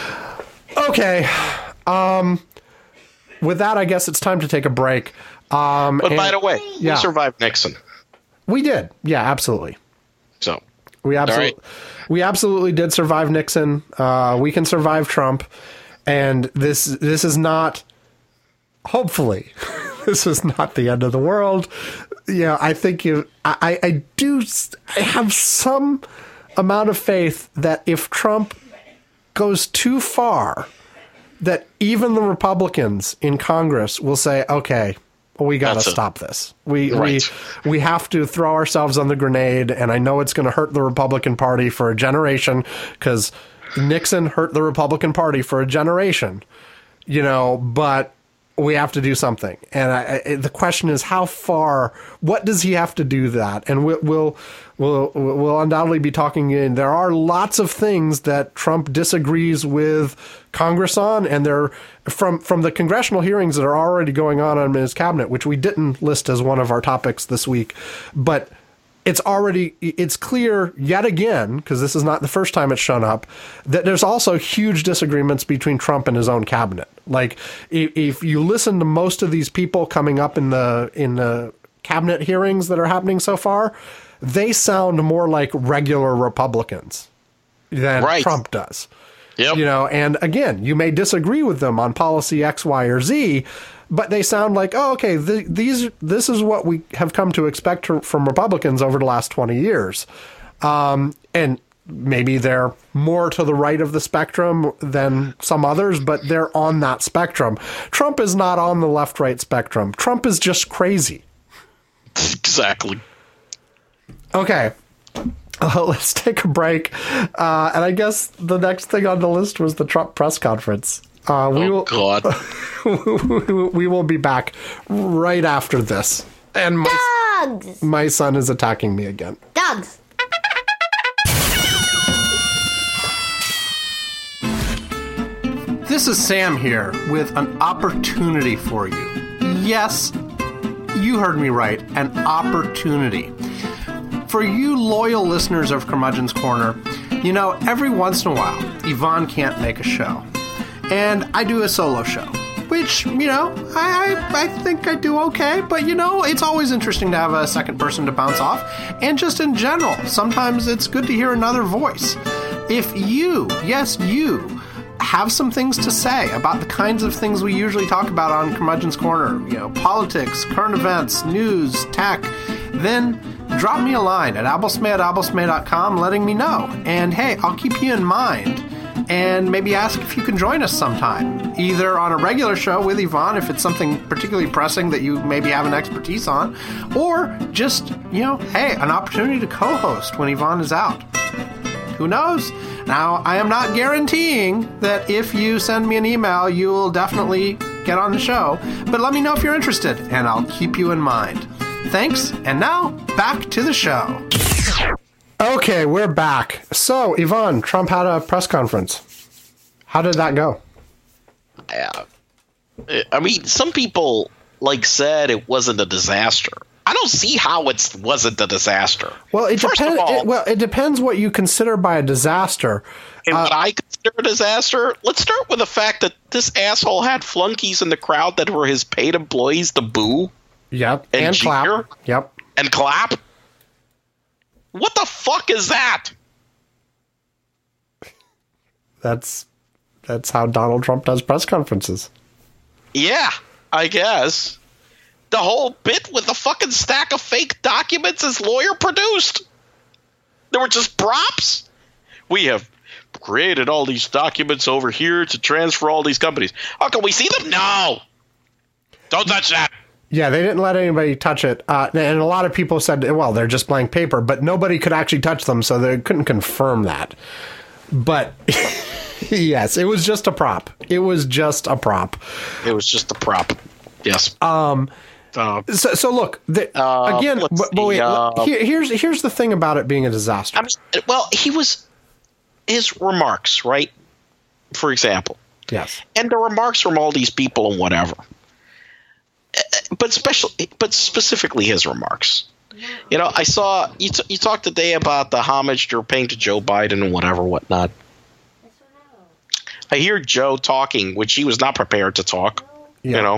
Okay. Um, with that, I guess it's time to take a break. Um, but and, by the way, yeah. we survived Nixon. We did. Yeah, absolutely. So we absolutely, right. we absolutely did survive Nixon. Uh, we can survive Trump. And this, this is not, hopefully, this is not the end of the world. You know, I think you, I, I do I have some amount of faith that if Trump goes too far, that even the Republicans in Congress will say, okay, we got to stop this. We, right. we, we have to throw ourselves on the grenade. And I know it's going to hurt the Republican Party for a generation, because Nixon hurt the Republican Party for a generation, you know, but we have to do something. And I, I, the question is, how far, what does he have to do that? And we'll, we'll, we'll, we'll undoubtedly be talking in, there are lots of things that Trump disagrees with Congress on, and they're from, from the congressional hearings that are already going on in his cabinet, which we didn't list as one of our topics this week, but it's already, it's clear yet again, because this is not the first time it's shown up, that there's also huge disagreements between Trump and his own cabinet. Like, if, if you listen to most of these people coming up in the in the cabinet hearings that are happening so far, they sound more like regular Republicans than right. Trump does. Yep. You know, and again, you may disagree with them on policy X, Y, or Z, but they sound like, oh, okay, th- these this is what we have come to expect to, from Republicans over the last twenty years. Um, and maybe they're more to the right of the spectrum than some others, but they're on that spectrum. Trump is not on the left-right spectrum. Trump is just crazy. Exactly. Okay. Uh, let's take a break. Uh, and I guess the next thing on the list was the Trump press conference. Uh, we oh, will, God. we will be back right after this. And my, Dogs! my son is attacking me again. Dogs! This is Sam here with an opportunity for you. Yes, you heard me right, an opportunity. For you loyal listeners of Curmudgeon's Corner, you know, every once in a while, Yvonne can't make a show. And I do a solo show, which, you know, I, I, I think I do okay. But, you know, it's always interesting to have a second person to bounce off. And just in general, sometimes it's good to hear another voice. If you, yes, you, have some things to say about the kinds of things we usually talk about on Curmudgeon's Corner, you know, politics, current events, news, tech, then drop me a line at abblesmay at abblesmay dot com letting me know. And hey, I'll keep you in mind and maybe ask if you can join us sometime, either on a regular show with Yvonne if it's something particularly pressing that you maybe have an expertise on, or just, you know, hey, an opportunity to co-host when Yvonne is out. Who knows? Now, I am not guaranteeing that if you send me an email, you will definitely get on the show, but let me know if you're interested, and I'll keep you in mind. Thanks, and now, back to the show. Okay, we're back. So, Yvonne, Trump had a press conference. How did that go? Yeah. I mean, some people, like, said it wasn't a disaster. I don't see how it wasn't a disaster. Well, it First depends. of all, It, well, it depends what you consider by a disaster. and Uh, what I consider a disaster, let's start with the fact that this asshole had flunkies in the crowd that were his paid employees to boo Yep, and and, clap. cheer? Yep. and clap. What the fuck is that? That's that's how Donald Trump does press conferences. Yeah, I guess. The whole bit with the fucking stack of fake documents his lawyer produced. They were just props. We have created all these documents over here to transfer all these companies. Oh, can we see them? No. Don't touch that. Yeah, they didn't let anybody touch it. Uh, and a lot of people said, well, they're just blank paper, but nobody could actually touch them, so they couldn't confirm that. But yes, it was just a prop. It was just a prop. It was just a prop. Yes. Um, Uh, so, so look, the, Uh, again, let's but, but wait, see, uh, here, here's here's the thing about it being a disaster. I mean, well, he was his remarks, right? For example, Yes. and the remarks from all these people and whatever. Uh, But special, but specifically his remarks. You know, I saw you. T- you talked today about the homage you're paying to Joe Biden and whatever, whatnot. I hear Joe talking, which he was not prepared to talk. Yeah. You know,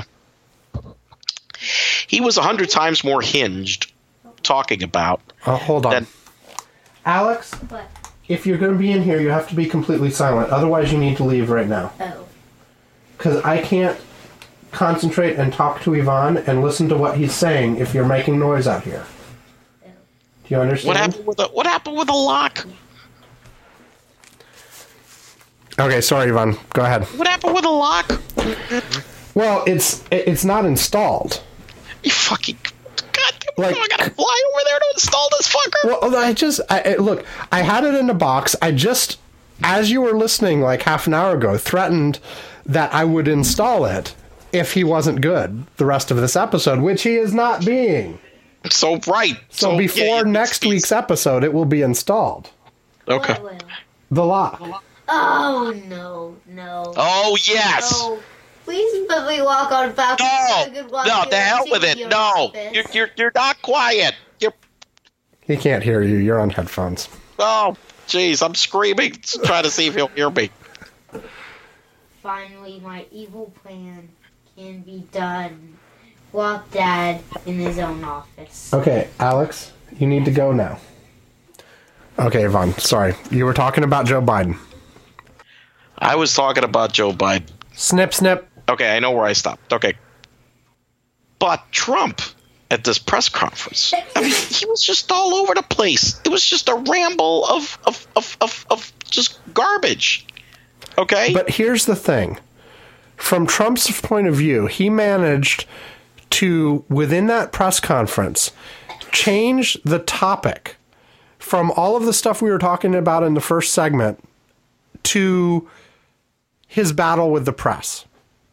he was a hundred times more hinged talking about. Uh, hold on. Then- Alex, What? if you're going to be in here, you have to be completely silent. Otherwise, you need to leave right now. Oh. Because I can't concentrate and talk to Yvonne and listen to what he's saying if you're making noise out here. Do you understand? What happened with the What happened with the lock? Okay, sorry, Yvonne. Go ahead. What happened with the lock? Well, it's it- it's not installed. You fucking God! Like- I gotta fly over there to install this fucker. Well, I just I, I, look. I had it in a box. I just, as you were listening, like half an hour ago, threatened that I would install it if he wasn't good the rest of this episode, which he is not being. So right. So, yeah, before you- next he's- week's episode, it will be installed. Okay. What will? The lock. Oh, no, no. Oh yes. No. Please let me walk on balcony. No. so I could walk No. you The hell into with it. your No. office. You're you're you're not quiet. You're. He can't hear you. You're on headphones. Oh, jeez. I'm screaming. Trying to see if he'll hear me. Finally, my evil plan can be done. Lock Dad in his own office. Okay, Alex, you need to go now. Okay, Yvonne, sorry. You were talking about Joe Biden. I was talking about Joe Biden. Snip, snip. Okay, I know where I stopped. Okay. But Trump at this press conference, I mean, he was just all over the place. It was just a ramble of of of of, of just garbage. Okay. But here's the thing. From Trump's point of view, he managed to, within that press conference, change the topic from all of the stuff we were talking about in the first segment to his battle with the press.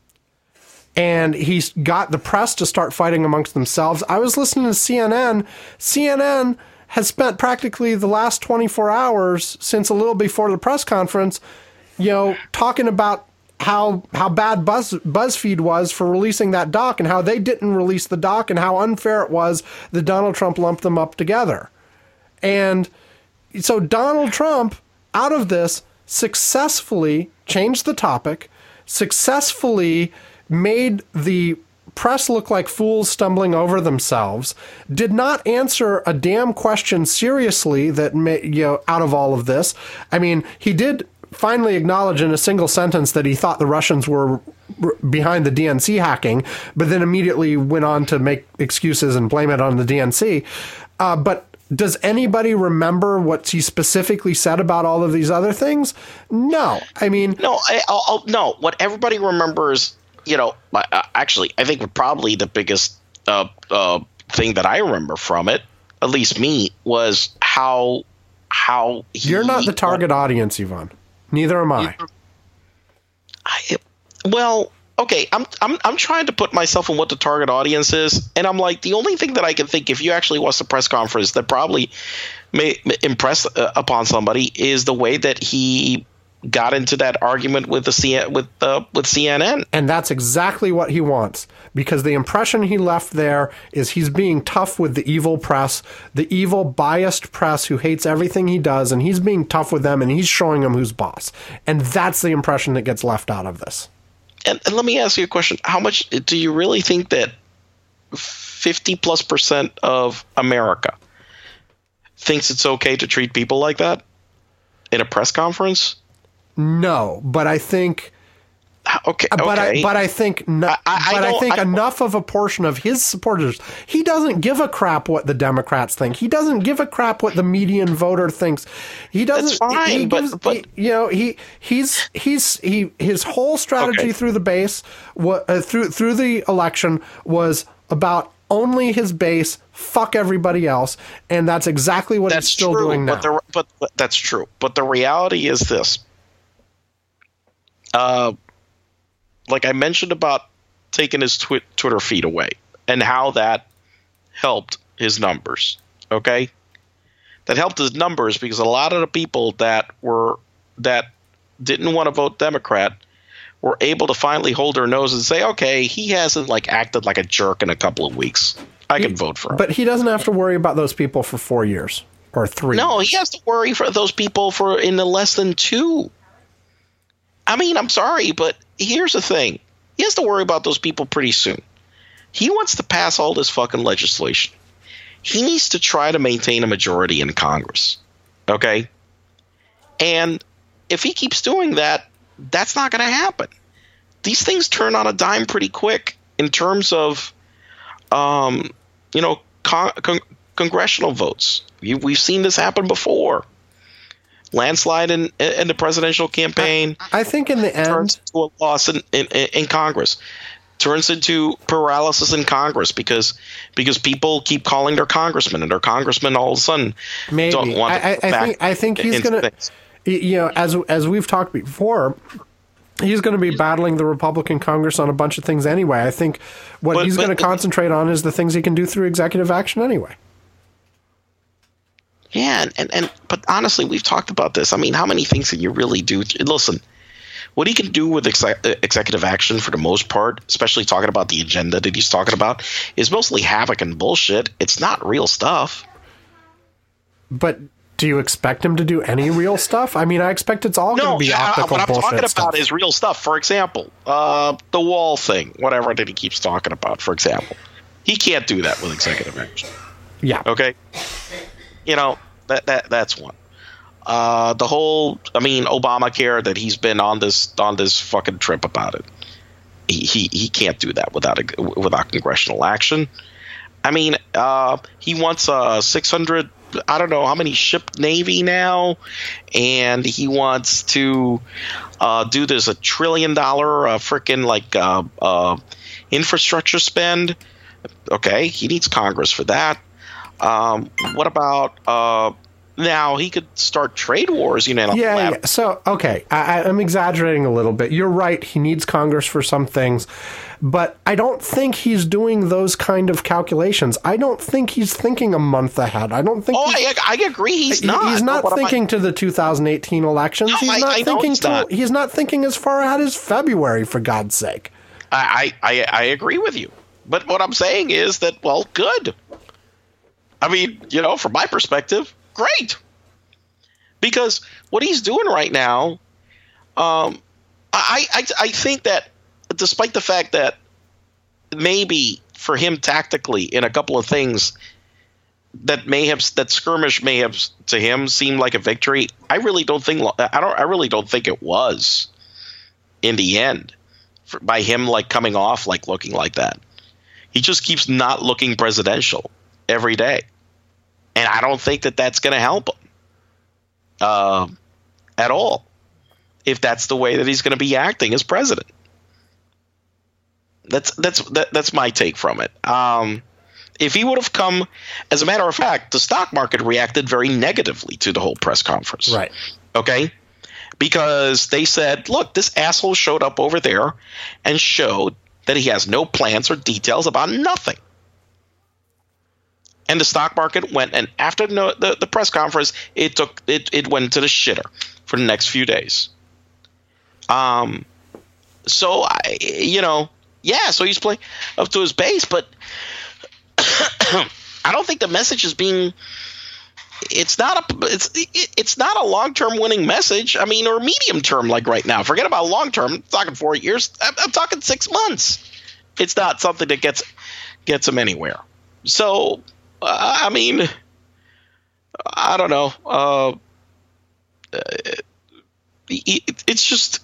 And he's got the press to start fighting amongst themselves. I was listening to C N N. C N N has spent practically the last twenty-four hours since a little before the press conference, you know, talking about how how bad Buzz, BuzzFeed was for releasing that doc and how they didn't release the doc and how unfair it was that Donald Trump lumped them up together. And so Donald Trump, out of this, successfully changed the topic, successfully made the press look like fools stumbling over themselves, did not answer a damn question seriously that made, you know, out of all of this. I mean, he did finally acknowledge in a single sentence that he thought the Russians were behind the D N C hacking, but then immediately went on to make excuses and blame it on the D N C. Uh, but Does anybody remember what he specifically said about all of these other things? No. I mean, No, I, I'll, I'll, no. What everybody remembers, you know, uh, actually, I think probably the biggest uh, uh, thing that I remember from it, at least me, was how how he, you're not the target audience, Yvonne. Neither am I. I, well, okay, I'm I'm I'm trying to put myself in what the target audience is, and I'm like, the only thing that I can think, if you actually watch the press conference, that probably may, may impress uh, upon somebody is the way that he got into that argument with the C- with uh, with C N N. And that's exactly what he wants, because the impression he left there is he's being tough with the evil press, the evil biased press who hates everything he does, and he's being tough with them, and he's showing them who's boss. And that's the impression that gets left out of this. And, and let me ask you a question. How much do you really think that fifty plus percent of America thinks it's okay to treat people like that in a press conference? No, but I think Okay, But okay. I, but I think, no, I- I but I don't- think I- enough of a portion of his supporters. He doesn't give a crap what the Democrats think. He doesn't give a crap what the median voter thinks. He doesn't. That's fine, he but- gives- but- he- you know, he he's he's he his whole strategy Okay. through the base, wa- uh, through through the election was about only his base. Fuck everybody else, and that's exactly what That's he's still true, doing now. But, the, but, but that's true. But the reality is this. Uh, like I mentioned about taking his twi- Twitter feed away and how that helped his numbers. Okay, that helped his numbers because a lot of the people that were that didn't want to vote Democrat were able to finally hold their nose and say, okay, he hasn't like acted like a jerk in a couple of weeks. I can vote for him. But he doesn't have to worry about those people for four years or three. No, years. he has to worry for those people for in the less than two. I mean, I'm sorry, but here's the thing. He has to worry about those people pretty soon. He wants to pass all this fucking legislation. He needs to try to maintain a majority in Congress. Okay? And if he keeps doing that, that's not going to happen. These things turn on a dime pretty quick in terms of, um, you know, con- con- congressional votes. You, we've seen this happen before. Landslide in, in the presidential campaign I think in the end, turns into a loss in, in, in Congress. Turns into paralysis in Congress because because people keep calling their congressman, and their congressman all of a sudden maybe don't want to I, I, go I back think I think he's into gonna, things. you know, as as we've talked before, he's going to be battling the Republican Congress on a bunch of things anyway. I think what But- he's but- going to concentrate on is the things he can do through executive action anyway. Yeah, and, and, and but honestly, we've talked about this. I mean, how many things can you really do? Listen, what he can do with exec- executive action for the most part, especially talking about the agenda that he's talking about, is mostly havoc and bullshit. It's not real stuff. But do you expect him to do any real stuff? I mean, I expect it's all going No, to be yeah, optical what I'm bullshit talking about stuff. is real stuff. For example, uh, the wall thing, whatever that he keeps talking about, for example. He can't do that with executive action. yeah. Okay? You know, that that that's one. Uh, the whole, I mean, Obamacare that he's been on this on this fucking trip about it. He he, he can't do that without a, without congressional action. I mean, uh, he wants a six hundred, I don't know how many ship Navy now, and he wants to uh, do this a trillion dollar uh, freaking like uh, uh, infrastructure spend. Okay, he needs Congress for that. Um, what about uh, now? He could start trade wars, you know. Yeah, lab- yeah. So, okay, I, I'm exaggerating a little bit. You're right. He needs Congress for some things, but I don't think he's doing those kind of calculations. I don't think he's thinking a month ahead. I don't think. Oh, he's, I, I agree. He's he- not. He's not What am I- thinking to the two thousand eighteen elections. No, he's I- not I know thinking he's to. not. He's not thinking as far ahead as February. For God's sake. I, I, I agree with you. But what I'm saying is that, well, good. I mean, you know, from my perspective, great. Because what he's doing right now, um, I, I, I think that despite the fact that maybe for him tactically in a couple of things that may have that skirmish may have to him seemed like a victory, I really don't think I don't I really don't think it was in the end for, by him like coming off like looking like that. He just keeps not looking presidential every day. And I don't think that that's going to help him uh, at all if that's the way that he's going to be acting as president. That's that's that, that's my take from it. Um, if he would have come, as a matter of fact, the stock market reacted very negatively to the whole press conference. Right. Okay? Because they said, look, this asshole showed up over there and showed that he has no plans or details about nothing. And the stock market went, and after the, the, the press conference, it took it, it went to the shitter for the next few days. Um, so I, you know, yeah, so he's playing up to his base, but I don't think the message is being. It's not a it's it, it's not a long term winning message. I mean, or medium term, like right now. Forget about long term. I'm talking four years. I'm, I'm talking six months. It's not something that gets gets him anywhere. So. Uh, I mean, I don't know. Uh, it, it, it's just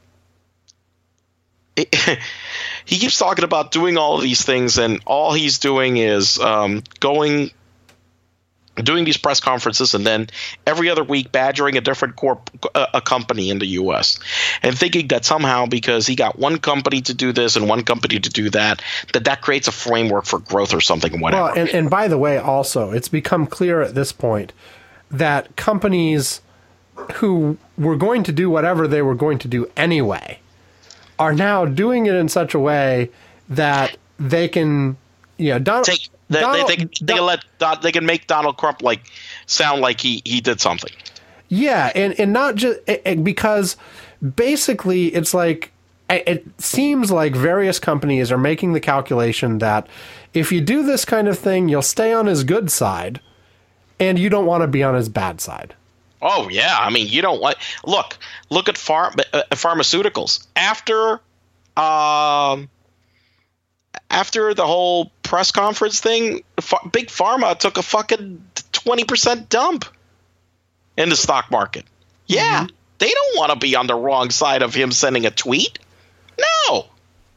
it, he keeps talking about doing all of these things, and all he's doing is um, going, doing these press conferences, and then every other week badgering a different corp, a, a company in the U S, and thinking that somehow because he got one company to do this and one company to do that, that that creates a framework for growth or something, whatever. Well, and, and by the way, also, it's become clear at this point that companies who were going to do whatever they were going to do anyway are now doing it in such a way that they can, you know, Donald, Take, they, Donald, they, they, can, they can let Don, they can make Donald Trump like sound like he, he did something. Yeah, and, and not just because basically it's like it seems like various companies are making the calculation that if you do this kind of thing, you'll stay on his good side, and you don't want to be on his bad side. Oh yeah, I mean you don't want look look at pharm, uh, pharmaceuticals after um after the whole press conference thing. F- Big Pharma took a fucking twenty percent dump in the stock market. Yeah, mm-hmm. They don't want to be on the wrong side of him sending a tweet. No.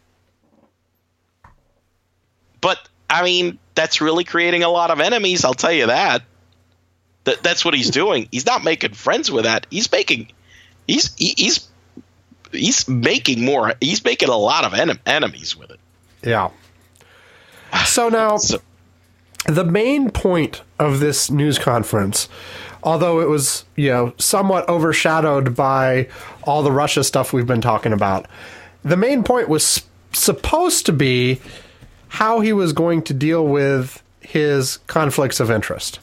But, I mean, that's really creating a lot of enemies, I'll tell you that. That that's what he's doing. He's not making friends with that. He's making he's he, he's he's making more he's making a lot of en- enemies with it. Yeah. So now So- the main point of this news conference, although it was, you know, somewhat overshadowed by all the Russia stuff we've been talking about, the main point was supposed to be how he was going to deal with his conflicts of interest.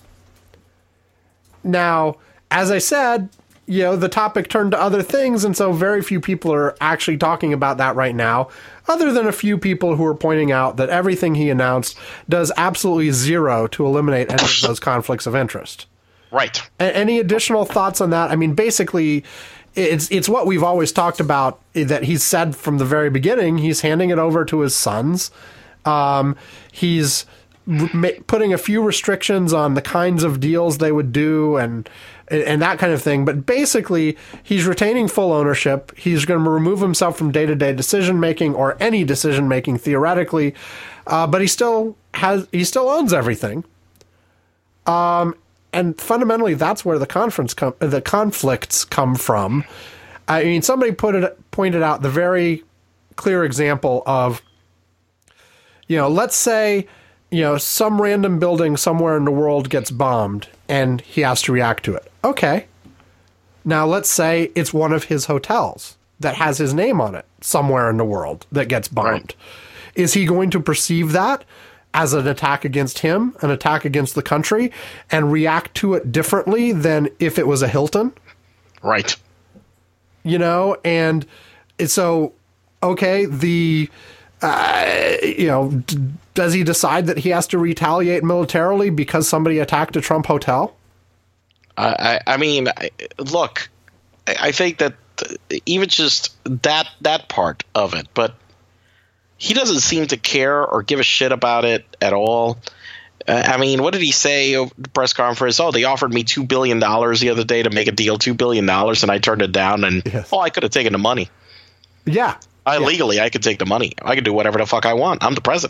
Now, as I said, you know, the topic turned to other things, and so very few people are actually talking about that right now, other than a few people who are pointing out that everything he announced does absolutely zero to eliminate any of those conflicts of interest. Right. A- any additional thoughts on that? I mean, basically, it's it's what we've always talked about, that he's said from the very beginning. He's handing it over to his sons. Um, he's ma- putting a few restrictions on the kinds of deals they would do and and that kind of thing. But basically, he's retaining full ownership. He's going to remove himself from day-to-day decision-making or any decision-making theoretically. Uh, but he still has he still owns everything. Um, and fundamentally, that's where the conference com- the conflicts come from. I mean, somebody put it pointed out the very clear example of, you know, let's say, you know, some random building somewhere in the world gets bombed and he has to react to it. Okay. Now let's say it's one of his hotels that has his name on it somewhere in the world that gets bombed. Right. Is he going to perceive that as an attack against him, an attack against the country, and react to it differently than if it was a Hilton? Right. You know, and so, okay, the, uh, you know, d- does he decide that he has to retaliate militarily because somebody attacked a Trump hotel? I, I mean, I, look, I, I think that even just that that part of it, but he doesn't seem to care or give a shit about it at all. Uh, I mean, what did he say over the press conference? Oh, they offered me two billion dollars the other day to make a deal, two billion dollars, and I turned it down, and, yes. oh, I could have taken the money. Yeah. I yeah. Legally, I could take the money. I could do whatever the fuck I want. I'm the president.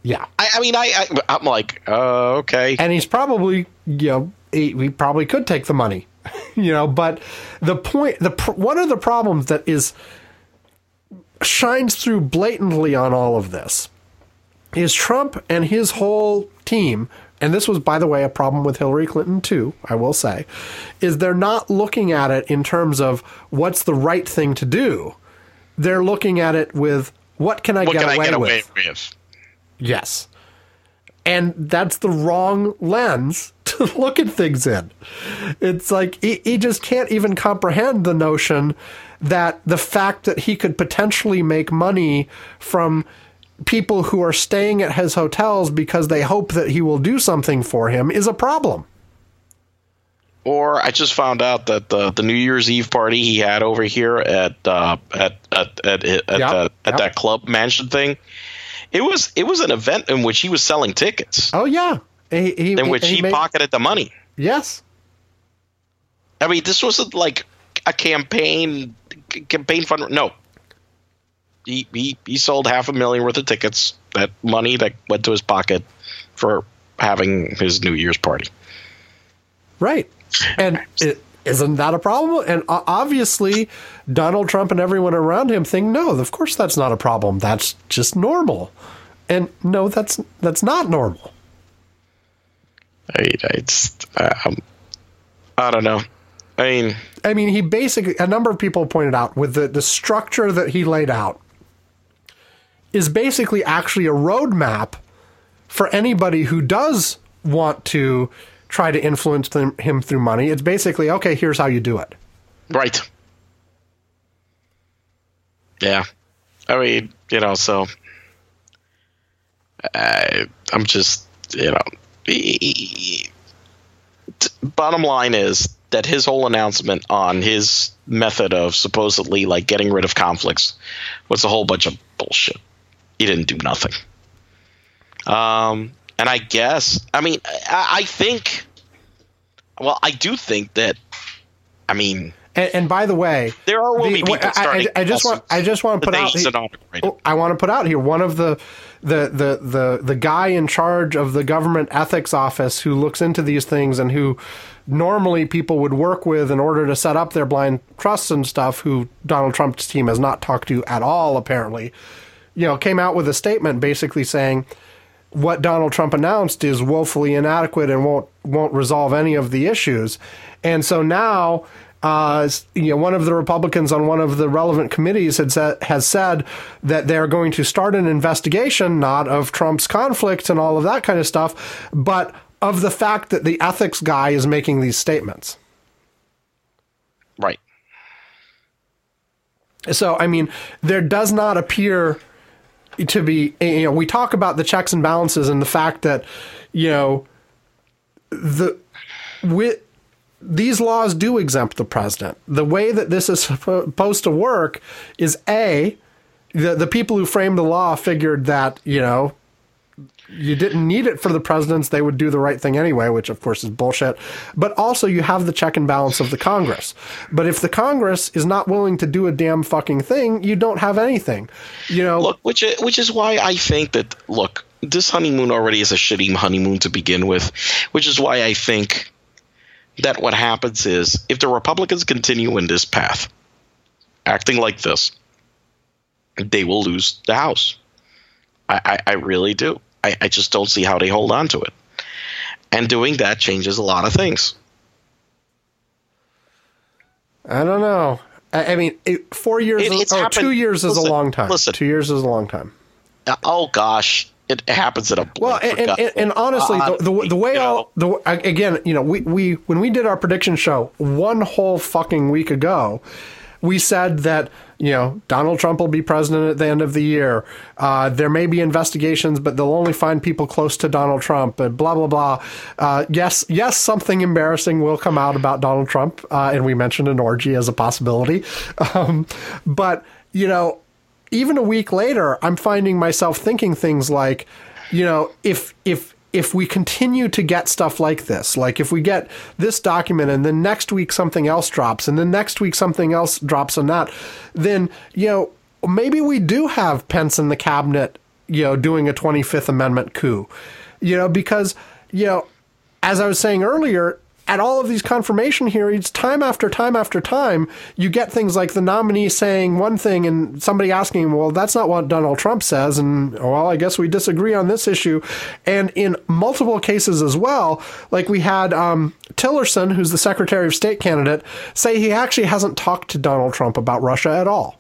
Yeah. I, I mean, I, I I'm like, uh, okay. And he's probably, you know, he, he probably could take the money, you know, but the point, the pr- one of the problems that is shines through blatantly on all of this is Trump and his whole team, and this was, by the way, a problem with Hillary Clinton too, I will say, is they're not looking at it in terms of what's the right thing to do. They're looking at it with, what can I, what get, can away I get away with? with? Yes. And that's the wrong lens to look at things in. It's like he, he just can't even comprehend the notion that the fact that he could potentially make money from people who are staying at his hotels because they hope that he will do something for him is a problem. Or I just found out that the, the New Year's Eve party he had over here at uh, at at at, at, Yep, the, at yep. that club mansion thing, it was it was an event in which he was selling tickets, Oh, yeah. He, he, in which he, made- pocketed the money. Yes. I mean, this wasn't like a campaign campaign fund. No, he he he sold half a million worth of tickets. That money that went to his pocket for having his New Year's party. Right. And it, isn't that a problem? And o- obviously, Donald Trump and everyone around him think, no, of course that's not a problem. That's just normal. And no, that's that's not normal. I mean, it's um, I don't know. I mean, I mean, he basically, a number of people pointed out, with the, the structure that he laid out, is basically actually a roadmap for anybody who does want to try to influence them, him through money. It's basically, okay, here's how you do it. right? Yeah, I mean, you know, so I, I'm just, you know, he- he- t- bottom line is that his whole announcement on his method of supposedly like getting rid of conflicts was a whole bunch of bullshit. He didn't do nothing. Um, and I guess, I mean, I, I think, well, I do think that, I mean, And, and by the way, there are will the- be people I- I, starting. I, just want I just want to put that out he's the- inaugurated. oh, I want to put out here one of the the, the the the guy in charge of the government ethics office who looks into these things and who normally people would work with in order to set up their blind trusts and stuff, who Donald Trump's team has not talked to at all, apparently, you know, came out with a statement basically saying what Donald Trump announced is woefully inadequate and won't won't resolve any of the issues. And so now, uh, you know, one of the Republicans on one of the relevant committees had said, has said that they're going to start an investigation, not of Trump's conflicts and all of that kind of stuff, but of the fact that the ethics guy is making these statements. Right. So, I mean, there does not appear to be, you know, we talk about the checks and balances and the fact that, you know, the with these laws do exempt the president. The way that this is supposed to work is A, the the people who framed the law figured that, you know, you didn't need it for the presidents. They would do the right thing anyway, which of course is bullshit. But also you have the check and balance of the Congress. But if the Congress is not willing to do a damn fucking thing, you don't have anything. You know, Look, which is, which is why I think that, look, this honeymoon already is a shitty honeymoon to begin with, which is why I think that what happens is if the Republicans continue in this path, acting like this, they will lose the House. I, I, I really do. I, I just don't see how they hold on to it. And doing that changes a lot of things. I don't know. I, I mean, it, four years It- is, it's or happened- two years is listen, a long time. listen. Two years is a long time. Uh, Oh, gosh. It happens in a blink. Well, for and, and, God's and, and sake. honestly, the, the, the way You know, all the again, you know, we, we when we did our prediction show one whole fucking week ago, we said that, you know, Donald Trump will be president at the end of the year. Uh, there may be investigations, but they'll only find people close to Donald Trump. And blah blah blah. Uh, yes, yes, something embarrassing will come out about Donald Trump, uh, and we mentioned an orgy as a possibility. Um, but you know, even a week later, I'm finding myself thinking things like, you know, if if if we continue to get stuff like this, like if we get this document and then next week something else drops and then next week something else drops on that, then, you know, maybe we do have Pence in the cabinet you know, doing a twenty-fifth Amendment coup. You know, because, you know, as I was saying earlier, at all of these confirmation hearings, time after time after time, you get things like the nominee saying one thing and somebody asking him, well, that's not what Donald Trump says. And, well, I guess we disagree on this issue. And in multiple cases as well, like we had um, Tillerson, who's the Secretary of State candidate, say he actually hasn't talked to Donald Trump about Russia at all.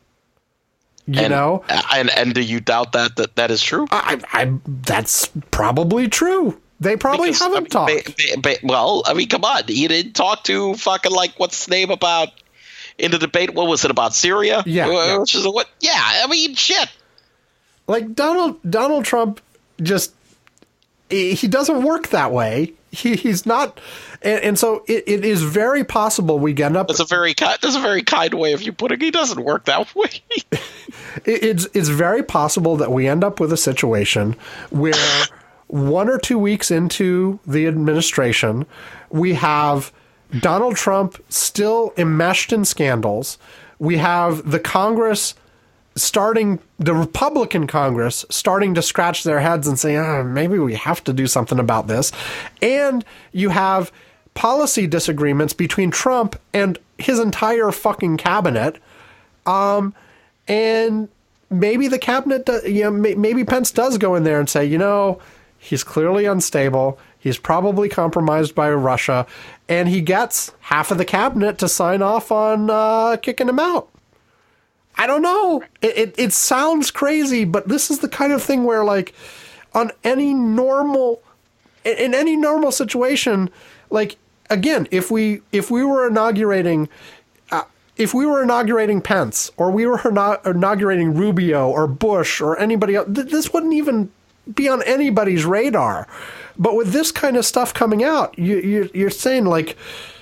You and, know? And, and do you doubt that that, that is true? I, I, that's probably true. They probably Because, haven't I mean, talked. ba- ba- ba- well, I mean, come on. He didn't talk to fucking, like, what's his name about in the debate? What was it about Syria? Yeah, Uh, yeah. Which is what? Yeah, I mean, shit. Like Donald Donald Trump just he he doesn't work that way. He he's not, and, and so it, it is very possible we end up. That's a very kind. That's a very kind way of you putting it. He doesn't work that way. it, it's it's very possible that we end up with a situation where one or two weeks into the administration, we have Donald Trump still enmeshed in scandals. We have the Congress starting, the Republican Congress starting to scratch their heads and say, oh, maybe we have to do something about this. And you have policy disagreements between Trump and his entire fucking cabinet. Um, and maybe the cabinet, do, you know, maybe Pence does go in there and say, you know, he's clearly unstable. He's probably compromised by Russia, and he gets half of the cabinet to sign off on uh, kicking him out. I don't know. It, it it sounds crazy, but this is the kind of thing where, like, on any normal, in, in any normal situation, like, again, if we if we were inaugurating, uh, if we were inaugurating Pence, or we were ina- inaugurating Rubio or Bush or anybody else, th- this wouldn't even be on anybody's radar. But with this kind of stuff coming out, you, you, you're saying, like,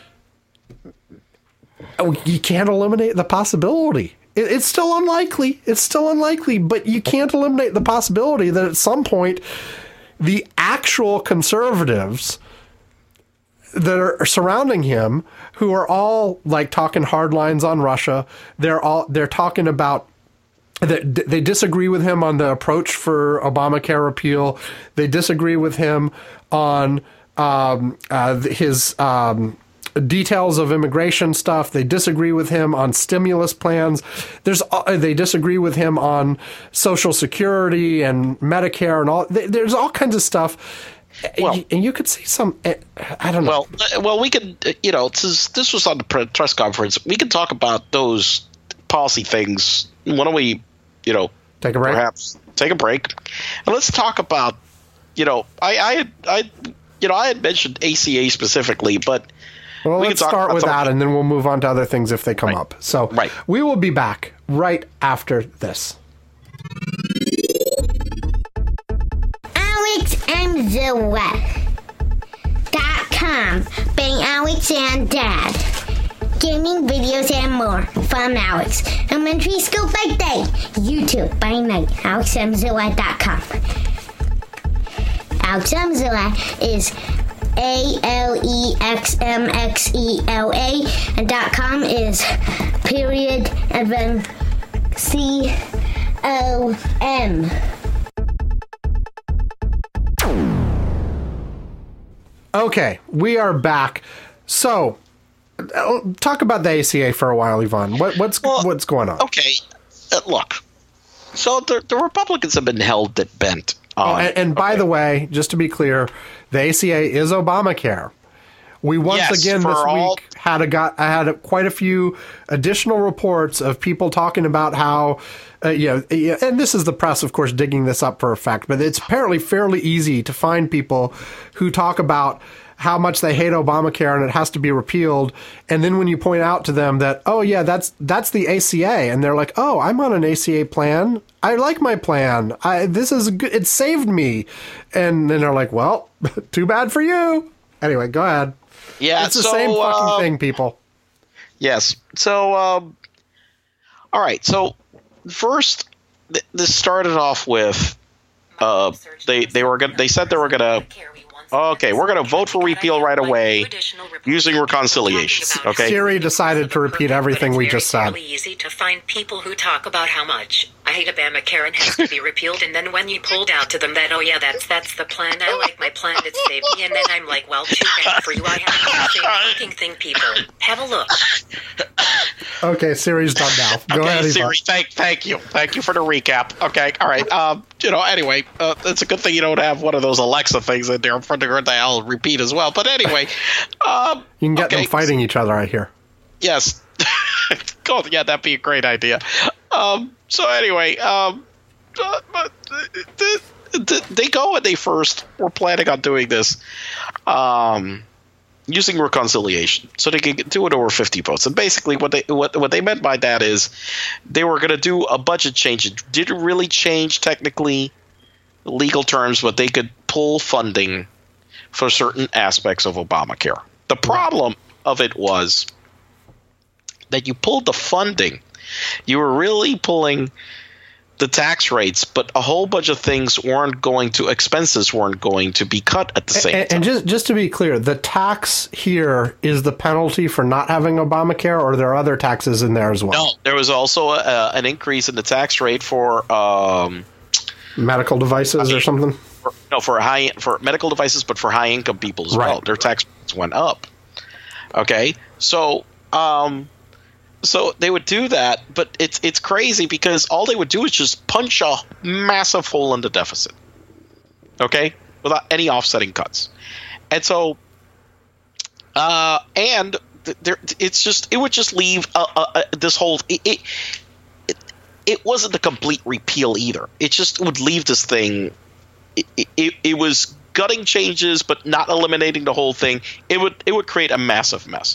oh, you can't eliminate the possibility. It, it's still unlikely. It's still unlikely, but you can't eliminate the possibility that at some point the actual conservatives that are surrounding him, who are all, like, talking hard lines on Russia, they're all they're talking about that they disagree with him on the approach for Obamacare repeal. They disagree with him on um, uh, his um, details of immigration stuff. They disagree with him on stimulus plans. There's uh, they disagree with him on Social Security and Medicare and all. There's all kinds of stuff. Well, and you could see some. I don't know. Well, uh, well, we could. Uh, you know, this, this was on the pre- press conference. We could talk about those policy things. Why don't we? You know, Take a break. Perhaps take a break, and let's talk about. You know, I, I, had, I, you know, I had mentioned A C A specifically, but well, we let's can talk start about with some- that, and then we'll move on to other things if they come Right. up. So, Right. we will be back right after this. Alex and Zoe dot com. Bang Alex and Dad. Gaming videos and more from Alex. Elementary school by day. YouTube by night. Alex M Zoe dot com. Alex M Zoe is A L E X M X E L A, and dot com is period and then C O M. Okay, we are back. So, uh, talk about the A C A for a while, Yvonne. What, what's Well, what's going on? Okay, uh, look. So the the Republicans have been held at bent. Oh, On, and, and by okay. the way, just to be clear, the A C A is Obamacare. We once Yes, again for this all- week had a got I had a, quite a few additional reports of people talking about how uh, you know, yeah, and this is the press, of course, digging this up for a fact, but it's apparently fairly easy to find people who talk about how much they hate Obamacare and it has to be repealed. And then when you point out to them that, oh yeah, that's that's the A C A, and they're like, oh, I'm on an A C A plan. I like my plan. I, this is good. It saved me. And then they're like, well, too bad for you. Anyway, go ahead. Yeah, It's the so, same fucking uh, thing, people. Yes. So, um, all right. So first, th- this started off with uh, they they were gonna, they said they were gonna Okay, we're going to vote for repeal right away using reconciliation. Okay. Siri decided to repeat everything we just said. It's really easy to find people who talk about how much I hate Obamacare and has to be repealed, and then when you pulled out to them that, oh yeah, that's that's the plan, I like my plan, it's saved me, and then I'm like, well, too bad for you, I have the same fucking thing, people. Have a look. Okay, Siri's done now. Go okay, ahead, Eva. Siri, thank, thank you. Thank you for the recap. Okay, all right. Um, you know, anyway, uh, it's a good thing you don't have one of those Alexa things in there for the the hell repeat as well. But anyway, um, You can get okay. them fighting each other, I hear. Yes. God, yeah, that'd be a great idea. Um, so anyway, um, uh, but the, the, they go and they first were planning on doing this um, using reconciliation, so they could do it over fifty votes. And basically, what they what what they meant by that is they were going to do a budget change. It didn't really change technically legal terms, but they could pull funding for certain aspects of Obamacare. The problem of it was that you pulled the funding. You were really pulling the tax rates, but a whole bunch of things weren't going to, expenses weren't going to be cut at the same and, time. And just, just to be clear, the tax here is the penalty for not having Obamacare, or there are other taxes in there as well? No, there was also a, an increase in the tax rate for um, medical devices or something? For, no, for high for medical devices, but for high income people as Right. well. Their tax rates went up. Okay, so um, so they would do that, but it's it's crazy because all they would do is just punch a massive hole in the deficit. Okay, without any offsetting cuts, and so uh, and th- there, it's just it would just leave uh, uh, this whole it, it, it it wasn't a complete repeal either. It just would leave this thing. It, it, it was gutting changes, but not eliminating the whole thing. It would it would create a massive mess,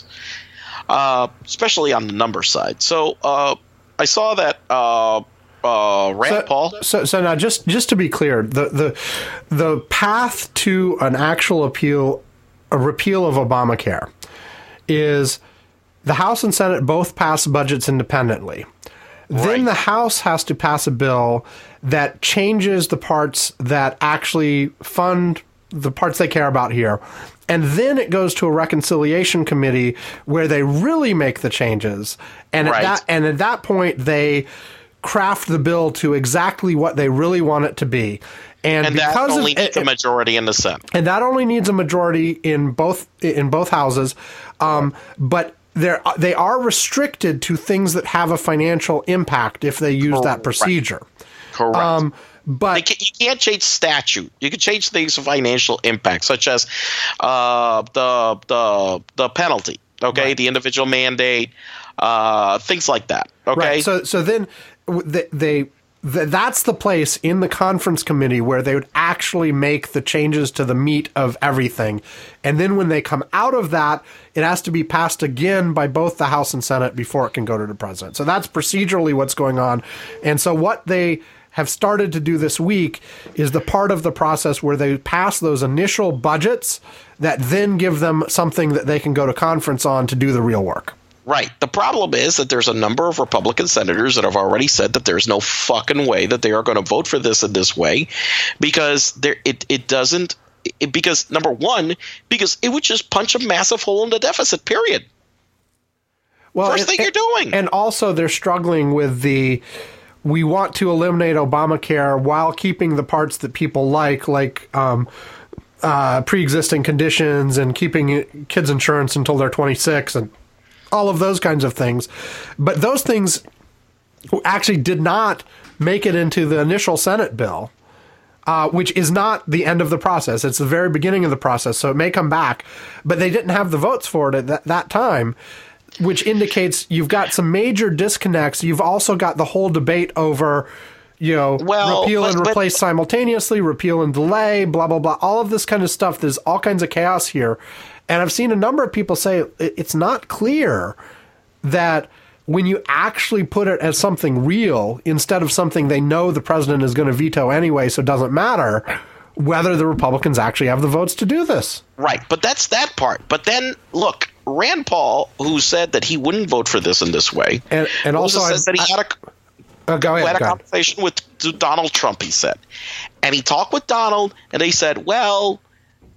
uh, especially on the number side. So uh, I saw that uh, uh, Rand So, Paul. so, so now, just just to be clear, the the the path to an actual appeal, a repeal of Obamacare, is the House and Senate both pass budgets independently. Then Right. the House has to pass a bill that changes the parts that actually fund the parts they care about here. And then it goes to a reconciliation committee where they really make the changes. And Right. at that and at that point they craft the bill to exactly what they really want it to be. And, And that because only of, needs a majority in the Senate. and that only needs a majority in both in both houses. Um, but they're, they are restricted to things that have a financial impact if they use that Correct. procedure. Correct. Um, They but can, you can't change statute. You can change things of financial impact, such as uh, the the the penalty. Okay, the individual mandate, uh, things like that. Okay, right, so so then w- they, they th- that's the place in the conference committee where they would actually make the changes to the meat of everything. And then when they come out of that, it has to be passed again by both the House and Senate before it can go to the president. So that's procedurally what's going on. And so what they have started to do this week is the part of the process where they pass those initial budgets that then give them something that they can go to conference on to do the real work. Right. The problem is that there's a number of Republican senators that have already said that there's no fucking way that they are going to vote for this in this way, because there it it doesn't it, because number one, because it would just punch a massive hole in the deficit. Period. Well, First and- thing you're doing. And also they're struggling with the we want to eliminate Obamacare while keeping the parts that people like, like um, uh, pre-existing conditions and keeping kids insurance until they're twenty-six and all of those kinds of things. But those things actually did not make it into the initial Senate bill, uh, which is not the end of the process. It's the very beginning of the process, so it may come back. But they didn't have the votes for it at that, that time, which indicates you've got some major disconnects. You've also got the whole debate over, you know, Well, repeal but- and but- replace simultaneously, repeal and delay, blah, blah, blah. All of this kind of stuff. There's all kinds of chaos here. And I've seen a number of people say it- it's not clear that when you actually put it as something real instead of something they know the president is going to veto anyway, so it doesn't matter, whether the Republicans actually have the votes to do this. Right, but that's that part. But then, look, Rand Paul, who said that he wouldn't vote for this in this way, And, and also, says that he I- had a uh, go who ahead. had a go ahead. conversation with Donald Trump, he said. And he talked with Donald, and they said, well,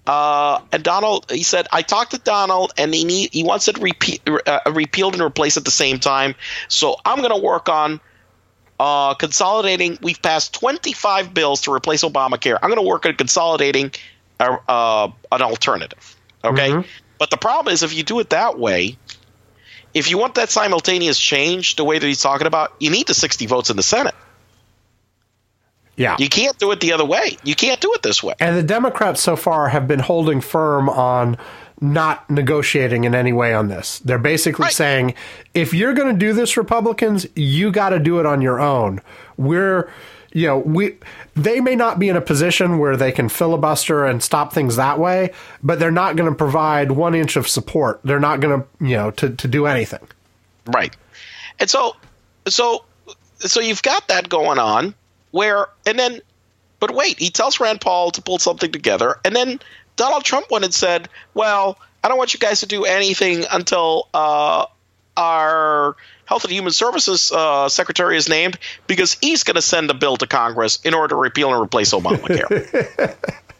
Uh, and Donald, he said, I talked to Donald, and he need, he wants it repeat, uh, repealed and replaced at the same time. So I'm going to work on uh, consolidating. We've passed twenty-five bills to replace Obamacare. I'm going to work on consolidating a, uh, an alternative. Okay, Mhm. but the problem is if you do it that way, if you want that simultaneous change, the way that he's talking about, you need the sixty votes in the Senate. Yeah. You can't do it the other way. You can't do it this way. And the Democrats so far have been holding firm on not negotiating in any way on this. They're basically Right. saying, if you're going to do this, Republicans, you got to do it on your own. We're, you know, we, they may not be in a position where they can filibuster and stop things that way, but they're not going to provide one inch of support. They're not going to, you know, to, to do anything. Right. And so, so, so you've got that going on where, and then, but wait, he tells Rand Paul to pull something together. And then Donald Trump went and said, well, I don't want you guys to do anything until uh, our Health and Human Services uh, Secretary is named, because he's going to send a bill to Congress in order to repeal and replace Obamacare.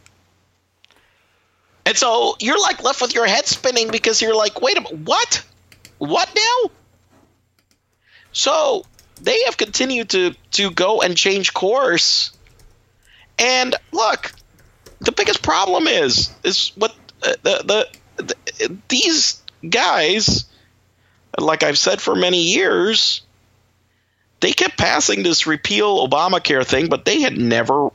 And so you're like left with your head spinning because you're like, wait a minute, what? What now? So they have continued to, to go and change course. And look, the biggest problem is is what uh, the, the, the these guys, like I've said for many years, they kept passing this repeal Obamacare thing, but they had never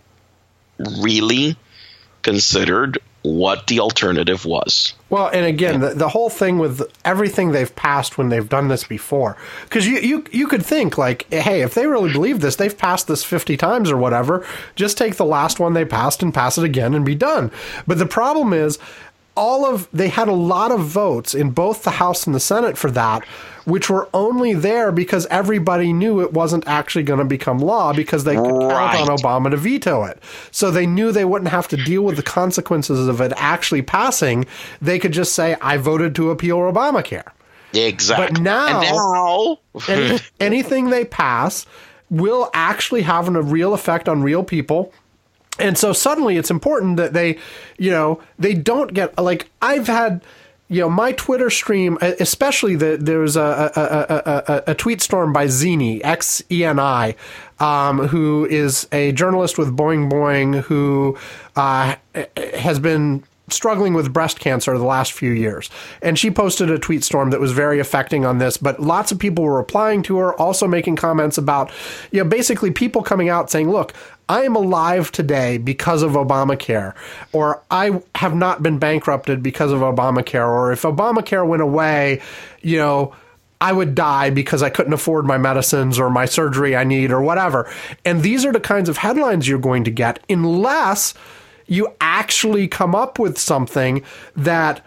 really considered what the alternative was. Well, and again, the, the whole thing with everything they've passed when they've done this before, because you, you you could think like, hey, if they really believe this, they've passed this fifty times or whatever, just take the last one they passed and pass it again and be done. But the problem is, all of they had a lot of votes in both the House and the Senate for that, which were only there because everybody knew it wasn't actually going to become law because they could Right. count on Obama to veto it. So they knew they wouldn't have to deal with the consequences of it actually passing. They could just say, I voted to appeal Obamacare. Exactly. But now- and now Any, anything they pass will actually have an, a real effect on real people. And so suddenly it's important that they, you know, they don't get, like, I've had, you know, my Twitter stream, especially the, there was a, a, a, a, a tweet storm by Zeni, X E N I, um, who is a journalist with Boing Boing, who uh, has been struggling with breast cancer the last few years. And she posted a tweet storm that was very affecting on this, but lots of people were replying to her, also making comments about, you know, basically people coming out saying, look, I am alive today because of Obamacare, or I have not been bankrupted because of Obamacare, or if Obamacare went away, you know, I would die because I couldn't afford my medicines or my surgery I need or whatever. And these are the kinds of headlines you're going to get unless you actually come up with something that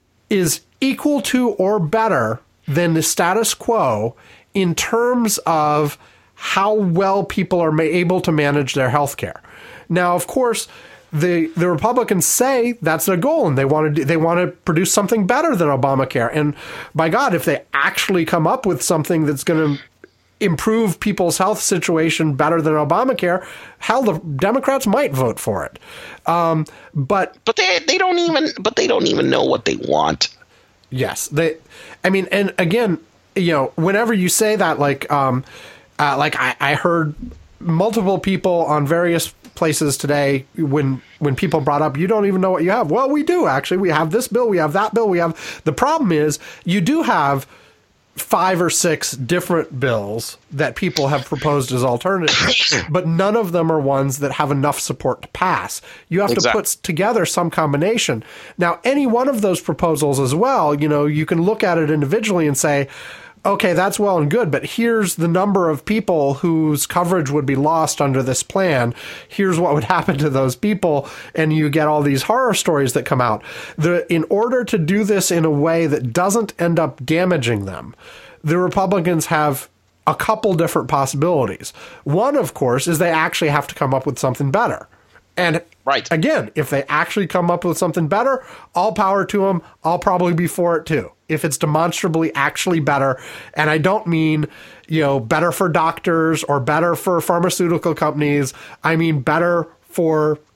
is equal to or better than the status quo in terms of how well people are ma- able to manage their health care. Now, of course, the the Republicans say that's their goal, and they want to do, they want to produce something better than Obamacare. And by God, if they actually come up with something that's going to improve people's health situation better than Obamacare, hell, the Democrats might vote for it. Um, but but they they don't even but they don't even know what they want. yes, they. I mean, and again, you know, whenever you say that, like, um, uh, like I, I heard multiple people on various places today when when people brought up, you don't even know what you have. Well, we do actually. We have this bill. We have that bill. We have. The problem is you do have five or six different bills that people have proposed as alternatives, but none of them are ones that have enough support to pass. You have Exactly. to put together some combination. Now, any one of those proposals as well, you know, you can look at it individually and say, okay, that's well and good, but here's the number of people whose coverage would be lost under this plan. Here's what would happen to those people. And you get all these horror stories that come out. The, in order to do this in a way that doesn't end up damaging them, the Republicans have a couple different possibilities. One, of course, is they actually have to come up with something better. And Right. again, if they actually come up with something better, all power to them. I'll probably be for it too. If it's demonstrably actually better, and I don't mean, you know, better for doctors or better for pharmaceutical companies. I mean better for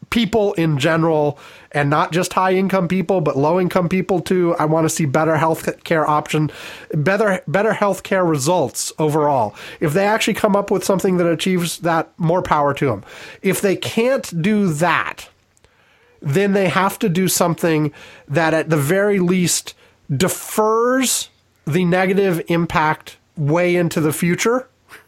people in general, and not just high income people, but low income people too. I want to see better health care option, better better health care results overall. If they actually come up with something that achieves that, more power to them. If they can't do that, then they have to do something that at the very least defers the negative impact way into the future,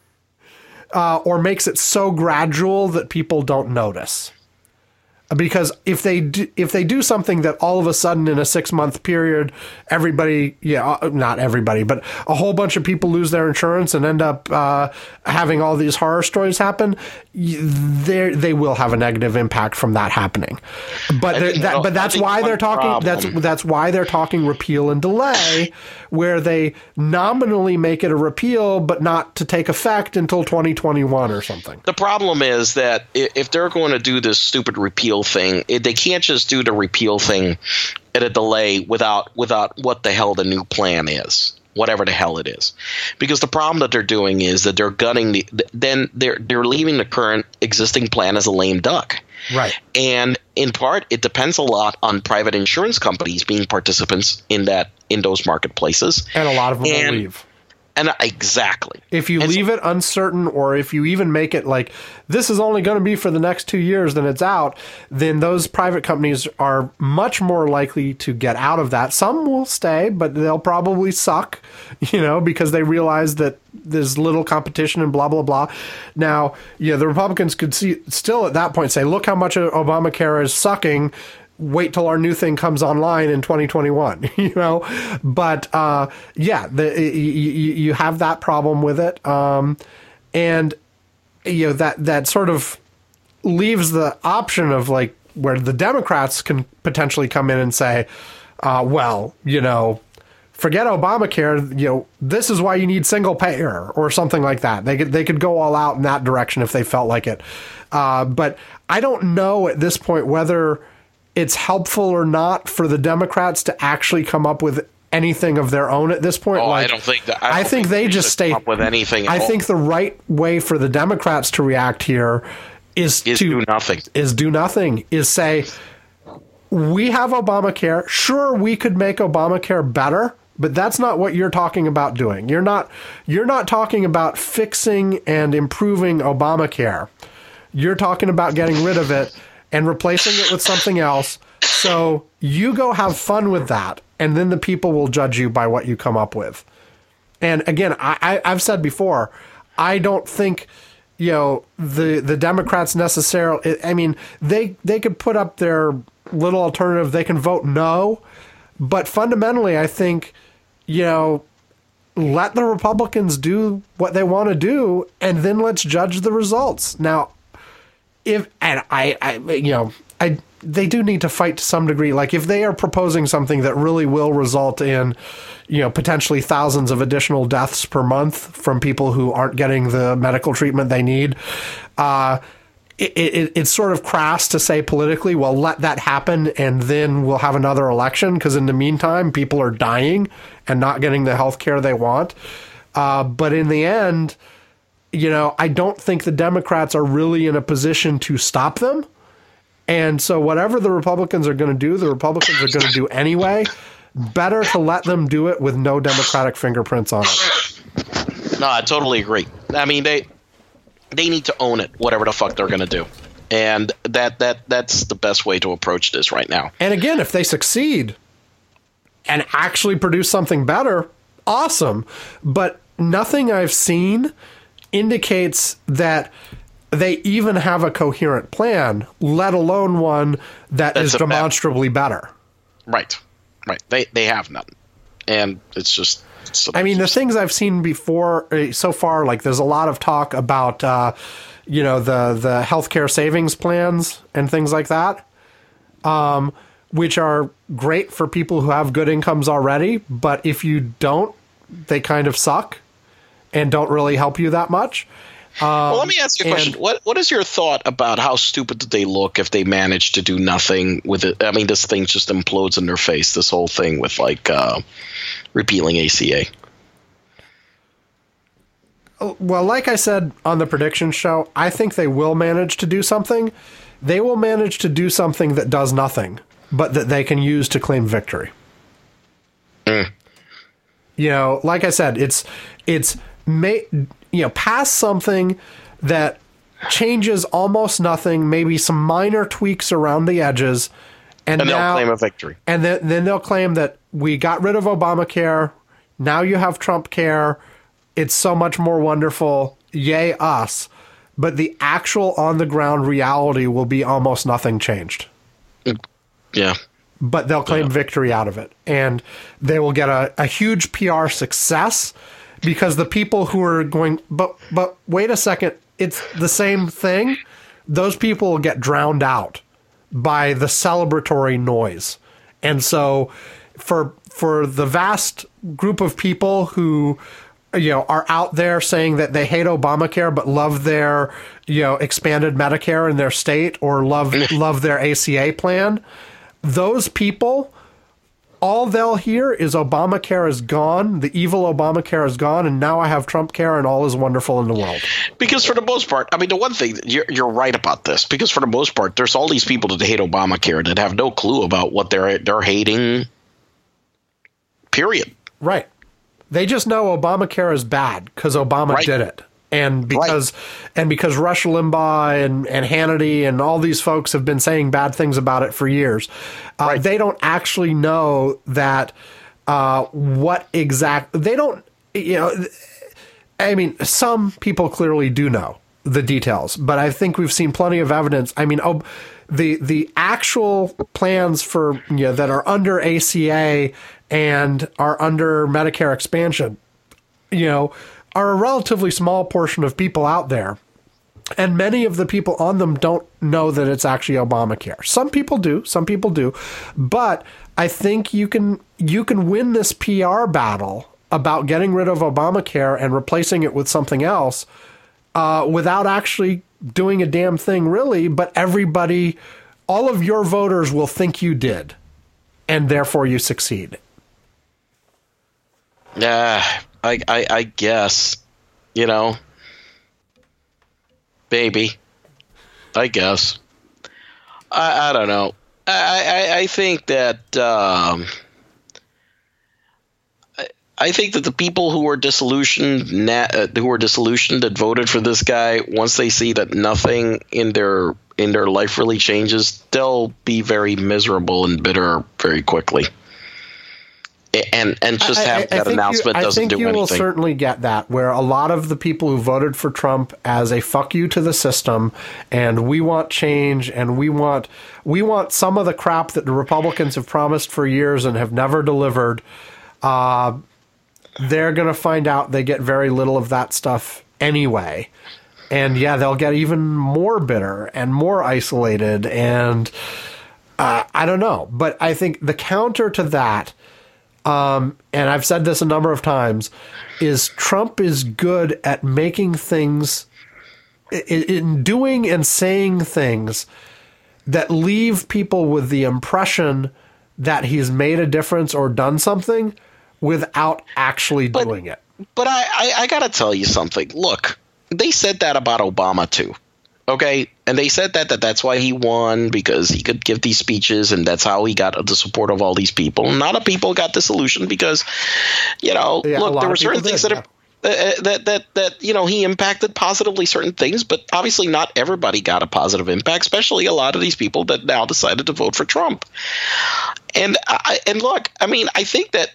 uh, or makes it so gradual that people don't notice. Because if they do, if they do something that all of a sudden in a six month period, everybody, yeah, not everybody, but a whole bunch of people lose their insurance and end up uh, having all these horror stories happen, they they will have a negative impact from that happening. But they're- that, but that's why they're talking. That's that's why they're talking repeal and delay, where they nominally make it a repeal, but not to take effect until twenty twenty-one or something. The problem is that i- if they're going to do this stupid repeal thing, it, they can't just do the repeal thing at a delay without without what the hell the new plan is, whatever the hell it is. Because the problem that they're doing is that they're gutting the then they're they're leaving the current existing plan as a lame duck. Right. And in part, it depends a lot on private insurance companies being participants in that in those marketplaces. And a lot of them will And- leave. And exactly. If you And so- leave it uncertain, or if you even make it like this is only going to be for the next two years, then it's out, then those private companies are much more likely to get out of that. Some will stay, but they'll probably suck, you know, because they realize that there's little competition and blah, blah, blah. Now, yeah, the Republicans could see still at that point say, look how much Obamacare is sucking. Wait till our new thing comes online in twenty twenty-one, you know? But, uh, yeah, the, you, you have that problem with it. Um, and, you know, that, that sort of leaves the option of like where the Democrats can potentially come in and say, uh, well, you know, forget Obamacare, you know, this is why you need single payer or something like that. They could, they could go all out in that direction if they felt like it. Uh, but I don't know at this point whether it's helpful or not for the Democrats to actually come up with anything of their own at this point. Oh, like, I don't think that. I, I, don't think they should just stay come up with anything. At I all. think the right way for the Democrats to react here is, is to do nothing. is do nothing. Is say we have Obamacare. Sure, we could make Obamacare better, but that's not what you're talking about doing. You're not. You're not talking about fixing and improving Obamacare. You're talking about getting rid of it and replacing it with something else. So you go have fun with that, and then the people will judge you by what you come up with. And again, I, I, I've said before, I don't think, you know, the the Democrats necessarily. I mean, they they could put up their little alternative. They can vote no, but fundamentally, I think, you know, let the Republicans do what they want to do, and then let's judge the results. Now, if and I, I you know, I they do need to fight to some degree. Like if they are proposing something that really will result in, you know, potentially thousands of additional deaths per month from people who aren't getting the medical treatment they need, uh, it, it, it's sort of crass to say politically, well, let that happen and then we'll have another election, because in the meantime, people are dying and not getting the health care they want. Uh, but in the end, you know, I don't think the Democrats are really in a position to stop them. And so whatever the Republicans are going to do, the Republicans are going to do anyway. Better to let them do it with no Democratic fingerprints on it. No, I totally agree. I mean, they they need to own it, whatever the fuck they're going to do. And that that that's the best way to approach this right now. And again, if they succeed and actually produce something better, awesome. But nothing I've seen indicates that they even have a coherent plan, let alone one that That's is a bet. demonstrably better. Right. Right. They they have nothing. And it's just so I mean, the things I've seen before uh, so far, like there's a lot of talk about, uh, you know, the, the healthcare savings plans and things like that, um, which are great for people who have good incomes already. But if you don't, they kind of suck and don't really help you that much. Um, well, let me ask you a question. and- What What is your thought about how stupid did they look if they managed to do nothing with it? I mean, this thing just implodes in their face, this whole thing with, like, uh, repealing A C A. Well, like I said on the prediction show, I think they will manage to do something. they will manage to do something that does nothing, but that they can use to claim victory. Mm. You know, like I said, it's it's ma- you know, past something that changes almost nothing, maybe some minor tweaks around the edges, and, And they'll now, claim a victory. And then, then they'll claim that we got rid of Obamacare. Now you have Trump care. It's so much more wonderful. Yay, us. But the actual on-the-ground reality will be almost nothing changed. Yeah. But they'll claim Yeah. victory out of it. And they will get a, a huge P R success because the people who are going, but but wait a second, it's the same thing. Those people will get drowned out by the celebratory noise. And so for for the vast group of people who, you know, are out there saying that they hate Obamacare but love their, you know, expanded Medicare in their state or love love their A C A plan, those people, all they'll hear is Obamacare is gone, the evil Obamacare is gone, and now I have Trump care and all is wonderful in the world. Because for the most part, I mean, the one thing, you're, you're right about this, because for the most part, there's all these people that hate Obamacare that have no clue about what they're they're hating, period. Right. They just know Obamacare is bad because Obama Right. did it. And because and because Rush Limbaugh and, and Hannity and all these folks have been saying bad things about it for years, uh, Right. they don't actually know that uh, what exact they don't. You know, I mean, some people clearly do know the details, but I think we've seen plenty of evidence. I mean, oh, the the actual plans for you know that are under A C A and are under Medicare expansion, you know, are a relatively small portion of people out there. And many of the people on them don't know that it's actually Obamacare. Some people do, some people do. But I think you can you can win this P R battle about getting rid of Obamacare and replacing it with something else uh, without actually doing a damn thing, really. But everybody, all of your voters will think you did, and therefore you succeed. Yeah, I, I, I guess, you know, maybe, I guess. I, I don't know. I, I, I think that um, I, I think that the people who are disillusioned, na- uh, who are disillusioned that voted for this guy, once they see that nothing in their in their life really changes, they'll be very miserable and bitter very quickly. And and just I- have I- I that think announcement you, doesn't I think do you will anything. certainly get that, where a lot of the people who voted for Trump as a fuck you to the system, and we want change, and we want we want some of the crap that the Republicans have promised for years and have never delivered. Uh, they're going to find out they get very little of that stuff anyway. And yeah, they'll get even more bitter and more isolated. And uh, I don't know. But I think the counter to that, um, and I've said this a number of times, is Trump is good at making things, in, in doing and saying things that leave people with the impression that he's made a difference or done something without actually But- doing it. But I, I, I got to tell you something. Look, they said that about Obama, too. Okay? And they said that, that that's why he won, because he could give these speeches, and that's how he got the support of all these people. And a lot of people got disillusioned because, you know, Yeah, a look, lot there were of people certain things did, that, uh, that, that, that, you know, he impacted positively certain things, but obviously not everybody got a positive impact, especially a lot of these people that now decided to vote for Trump. And, I, and look, I mean, I think that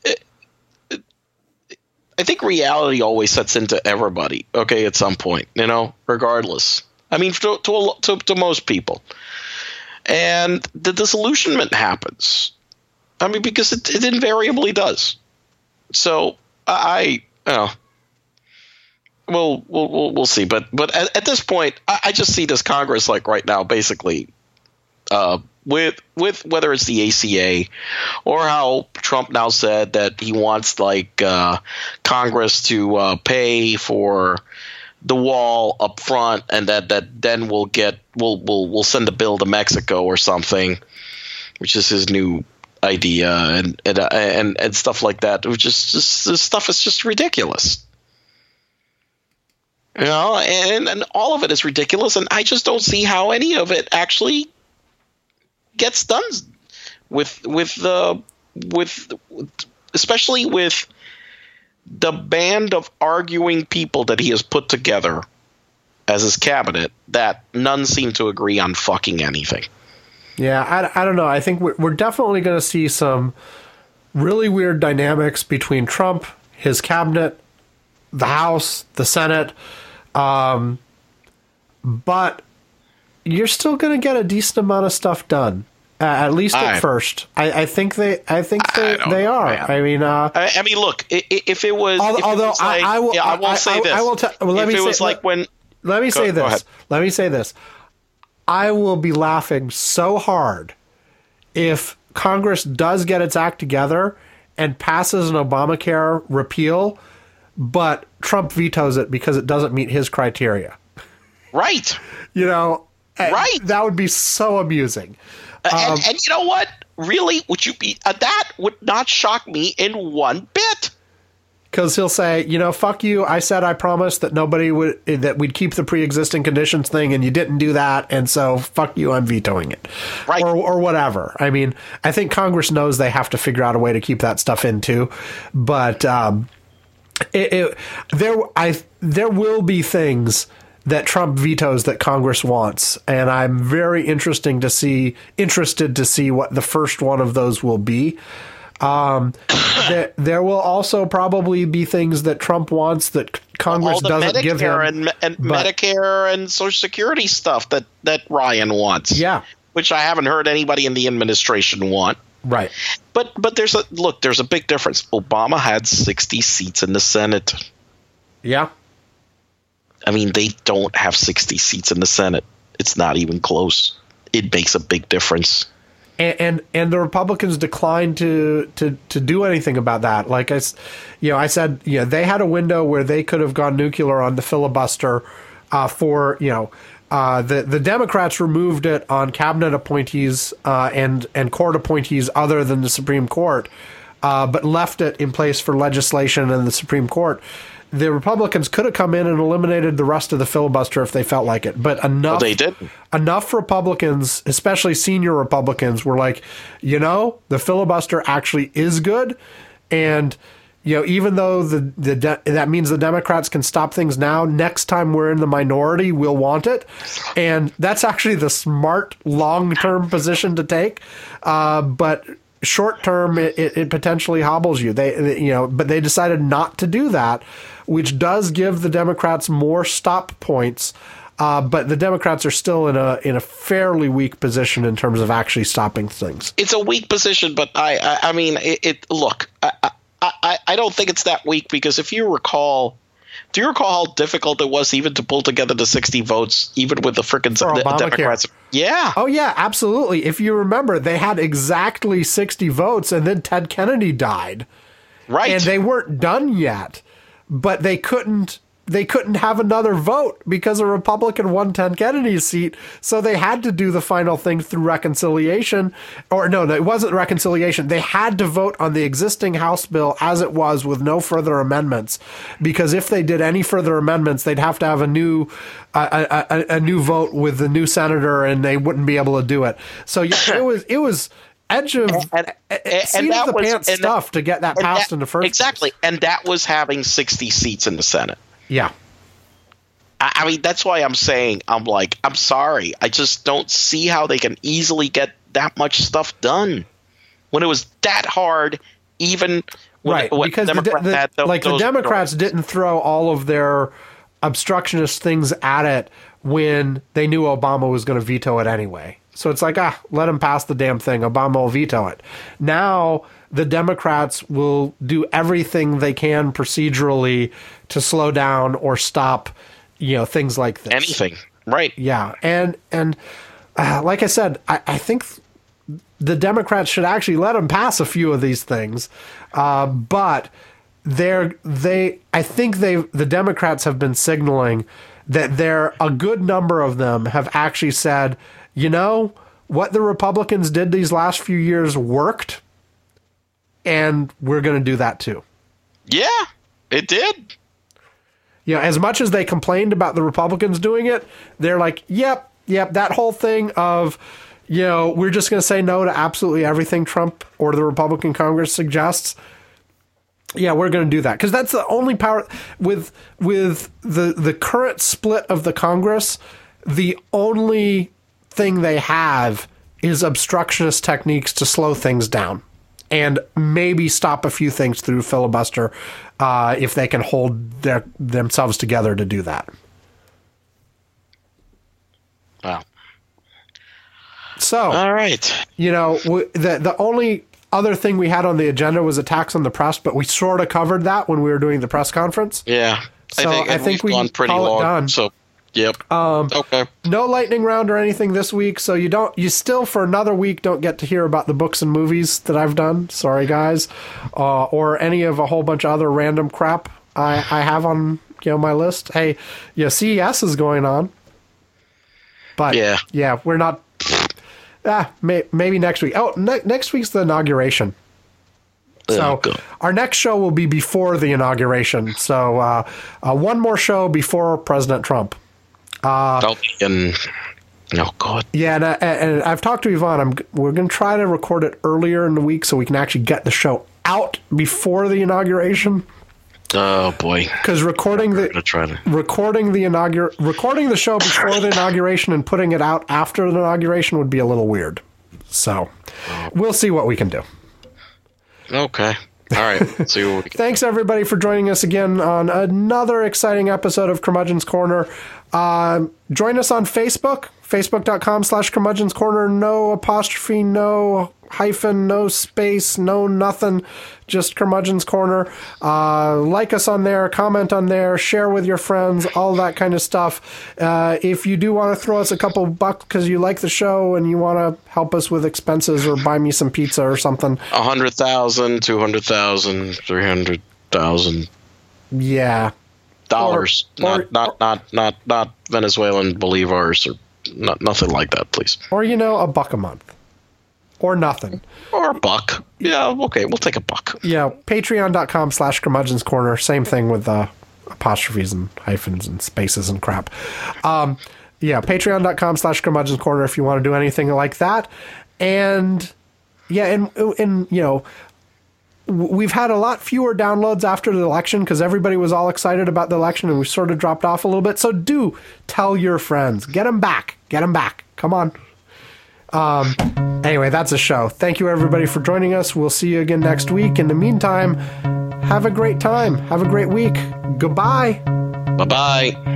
I think reality always sets into everybody, okay, at some point, you know, regardless. I mean, to to, a- to, to most people. And the disillusionment happens. I mean, because it, it invariably does. So I, I you know, we'll, we'll, we'll, we'll see. But but at, at this point, I, I just see this Congress, like right now, basically uh, with with whether it's the A C A or how Trump now said that he wants like uh, Congress to uh, pay for the wall up front, and that, that then we'll get we'll we'll we'll send a bill to Mexico or something, which is his new idea, and and uh, and, and stuff like that. Which is just this stuff is just ridiculous. You know, and, and all of it is ridiculous, and I just don't see how any of it actually gets done with with the with especially with the band of arguing people that he has put together as his cabinet, that none seem to agree on fucking anything. Yeah, I, I don't know. I think we're, we're definitely going to see some really weird dynamics between Trump, his cabinet, the House, the Senate. Um, but you're still going to get a decent amount of stuff done, uh, at least at I, first. I, I think they, I think they, I they are. man. I mean, uh, I, I mean, look, i- i- if it was, although, if it although was like, I, I will, yeah, I will I, say I, this. I will. T- well, let if me it say, was like let, when, let me go, say go this. ahead. Let me say this. I will be laughing so hard if Congress does get its act together and passes an Obamacare repeal, but Trump vetoes it because it doesn't meet his criteria. Right. You know, Right. That would be so amusing. Uh, Um, and, and you know what? Really, would you be uh, that would not shock me in one bit. Because he'll say, you know, fuck you. I said I promised that nobody would, that we'd keep the pre-existing conditions thing, and you didn't do that, and so fuck you. I'm vetoing it, Right. or or whatever. I mean, I think Congress knows they have to figure out a way to keep that stuff in too, but um, it, it, there I there will be things that Trump vetoes that Congress wants, and I'm very interesting to see interested to see what the first one of those will be. Um, there, there will also probably be things that Trump wants that Congress All the doesn't Medicare give him. and, and but- Medicare and Social Security stuff that, that Ryan wants. Yeah. Which I haven't heard anybody in the administration want. Right. But but there's a look, there's a big difference. Obama had sixty seats in the Senate. Yeah. I mean, they don't have sixty seats in the Senate. It's not even close. It makes a big difference. And, and and the Republicans declined to, to, to do anything about that. Like I, s- you know, I said, you know, they had a window where they could have gone nuclear on the filibuster uh, for, you know, uh, the the Democrats removed it on cabinet appointees uh, and and court appointees other than the Supreme Court, uh, but left it in place for legislation and the Supreme Court. The Republicans could have come in and eliminated the rest of the filibuster if they felt like it, but enough Well, they didn't. enough Republicans, especially senior Republicans, were like, you know, the filibuster actually is good, and you know, even though the the de- that means the Democrats can stop things now, next time we're in the minority, we'll want it, and that's actually the smart long term position to take, uh, but. Short term, it, it, it potentially hobbles you. They, they, you know, but they decided not to do that, which does give the Democrats more stop points. Uh, but the Democrats are still in a in a fairly weak position in terms of actually stopping things. It's a weak position, but I I, I mean it, it. Look, I, I I don't think it's that weak because if you recall. Do you recall how difficult it was even to pull together the sixty votes, even with the frickin' For the Obamacare. Democrats? Yeah. Oh yeah, absolutely. If you remember, they had exactly sixty votes, and then Ted Kennedy died, Right. and they weren't done yet. But they couldn't. They couldn't have another vote because a Republican won Ted Kennedy's seat, so they had to do the final thing through reconciliation. Or no, no, it wasn't reconciliation. They had to vote on the existing House bill as it was with no further amendments, because if they did any further amendments, they'd have to have a new a, a, a new vote with the new senator, and they wouldn't be able to do it. So yeah, it was it was edge of And- and- seat and of that the was- pants and that- stuff to get that And passed that- in the first exactly, place. and that was having sixty seats in the Senate. Yeah. I, I mean, that's why I'm saying I'm like I'm sorry. I just don't see how they can easily get that much stuff done when it was that hard. Even when, Right, when because the, Democrats the- had tho- like the those Democrats majorities. didn't throw all of their obstructionist things at it when they knew Obama was going to veto it anyway. So it's like, ah, let him pass the damn thing. Obama will veto it. Now the Democrats will do everything they can procedurally to slow down or stop, you know, things like this. anything, right? Yeah, and and uh, like I said, I, I think the Democrats should actually let them pass a few of these things, uh, but they're they. I think they the Democrats have been signaling that there a good number of them have actually said, you know, what the Republicans did these last few years worked, and we're going to do that too. Yeah, it did. You know, as much as they complained about the Republicans doing it, they're like, yep, yep, that whole thing of, you know, we're just going to say no to absolutely everything Trump or the Republican Congress suggests. Yeah, we're going to do that because that's the only power with with the the current split of the Congress. The only thing they have is obstructionist techniques to slow things down and maybe stop a few things through filibuster uh, if they can hold their themselves together to do that. Wow. So, all right. You know, w- the the only other thing we had on the agenda was attacks on the press, but we sort of covered that when we were doing the press conference. Yeah. So I think, I think we've we gone pretty call it long. done. So, yep. Um, okay. No lightning round or anything this week, so you don't. You still for another week don't get to hear about the books and movies that I've done. Sorry, guys, uh, or any of a whole bunch of other random crap I, I have on you know my list. Hey, yeah, C E S is going on, but yeah, yeah, we're not. Ah, may, maybe next week. Oh, ne- next week's the inauguration. So oh, our next show will be before the inauguration. So uh, uh, one more show before President Trump. Uh, oh, and, oh, God. Yeah, and, I, and I've talked to Yvonne. I'm, we're going to try to record it earlier in the week so we can actually get the show out before the inauguration. Oh, boy. Because recording the try to. recording the inaugur recording the show before the inauguration and putting it out after the inauguration would be a little weird. So we'll see what we can do. Okay. All right. Let's see what we can. Thanks, everybody, for joining us again on another exciting episode of Curmudgeon's Corner. Uh, join us on Facebook, facebook.com slash Curmudgeon's Corner. No apostrophe, no hyphen, no space, no nothing. Just Curmudgeon's Corner. Uh, like us on there, comment on there, share with your friends, all that kind of stuff. Uh, if you do want to throw us a couple bucks because you like the show and you want to help us with expenses or buy me some pizza or something. A hundred thousand, two hundred thousand, three hundred thousand. Yeah. Dollars. Or, not, or, not, not, not, not Venezuelan bolivars or not, nothing like that, please. Or, you know, a buck a month. Or nothing. Or a buck. Yeah, okay, we'll take a buck. Yeah, patreon.com slash curmudgeon's corner. Same thing with uh, apostrophes and hyphens and spaces and crap. Um, yeah, patreon.com slash curmudgeon's corner if you want to do anything like that. And, yeah, and, and you know, we've had a lot fewer downloads after the election because everybody was all excited about the election and we sort of dropped off a little bit. So do tell your friends. Get them back. Get them back. Come on. Um, anyway, that's a show. Thank you, everybody, for joining us. We'll see you again next week. In the meantime, have a great time. Have a great week. Goodbye. Bye-bye.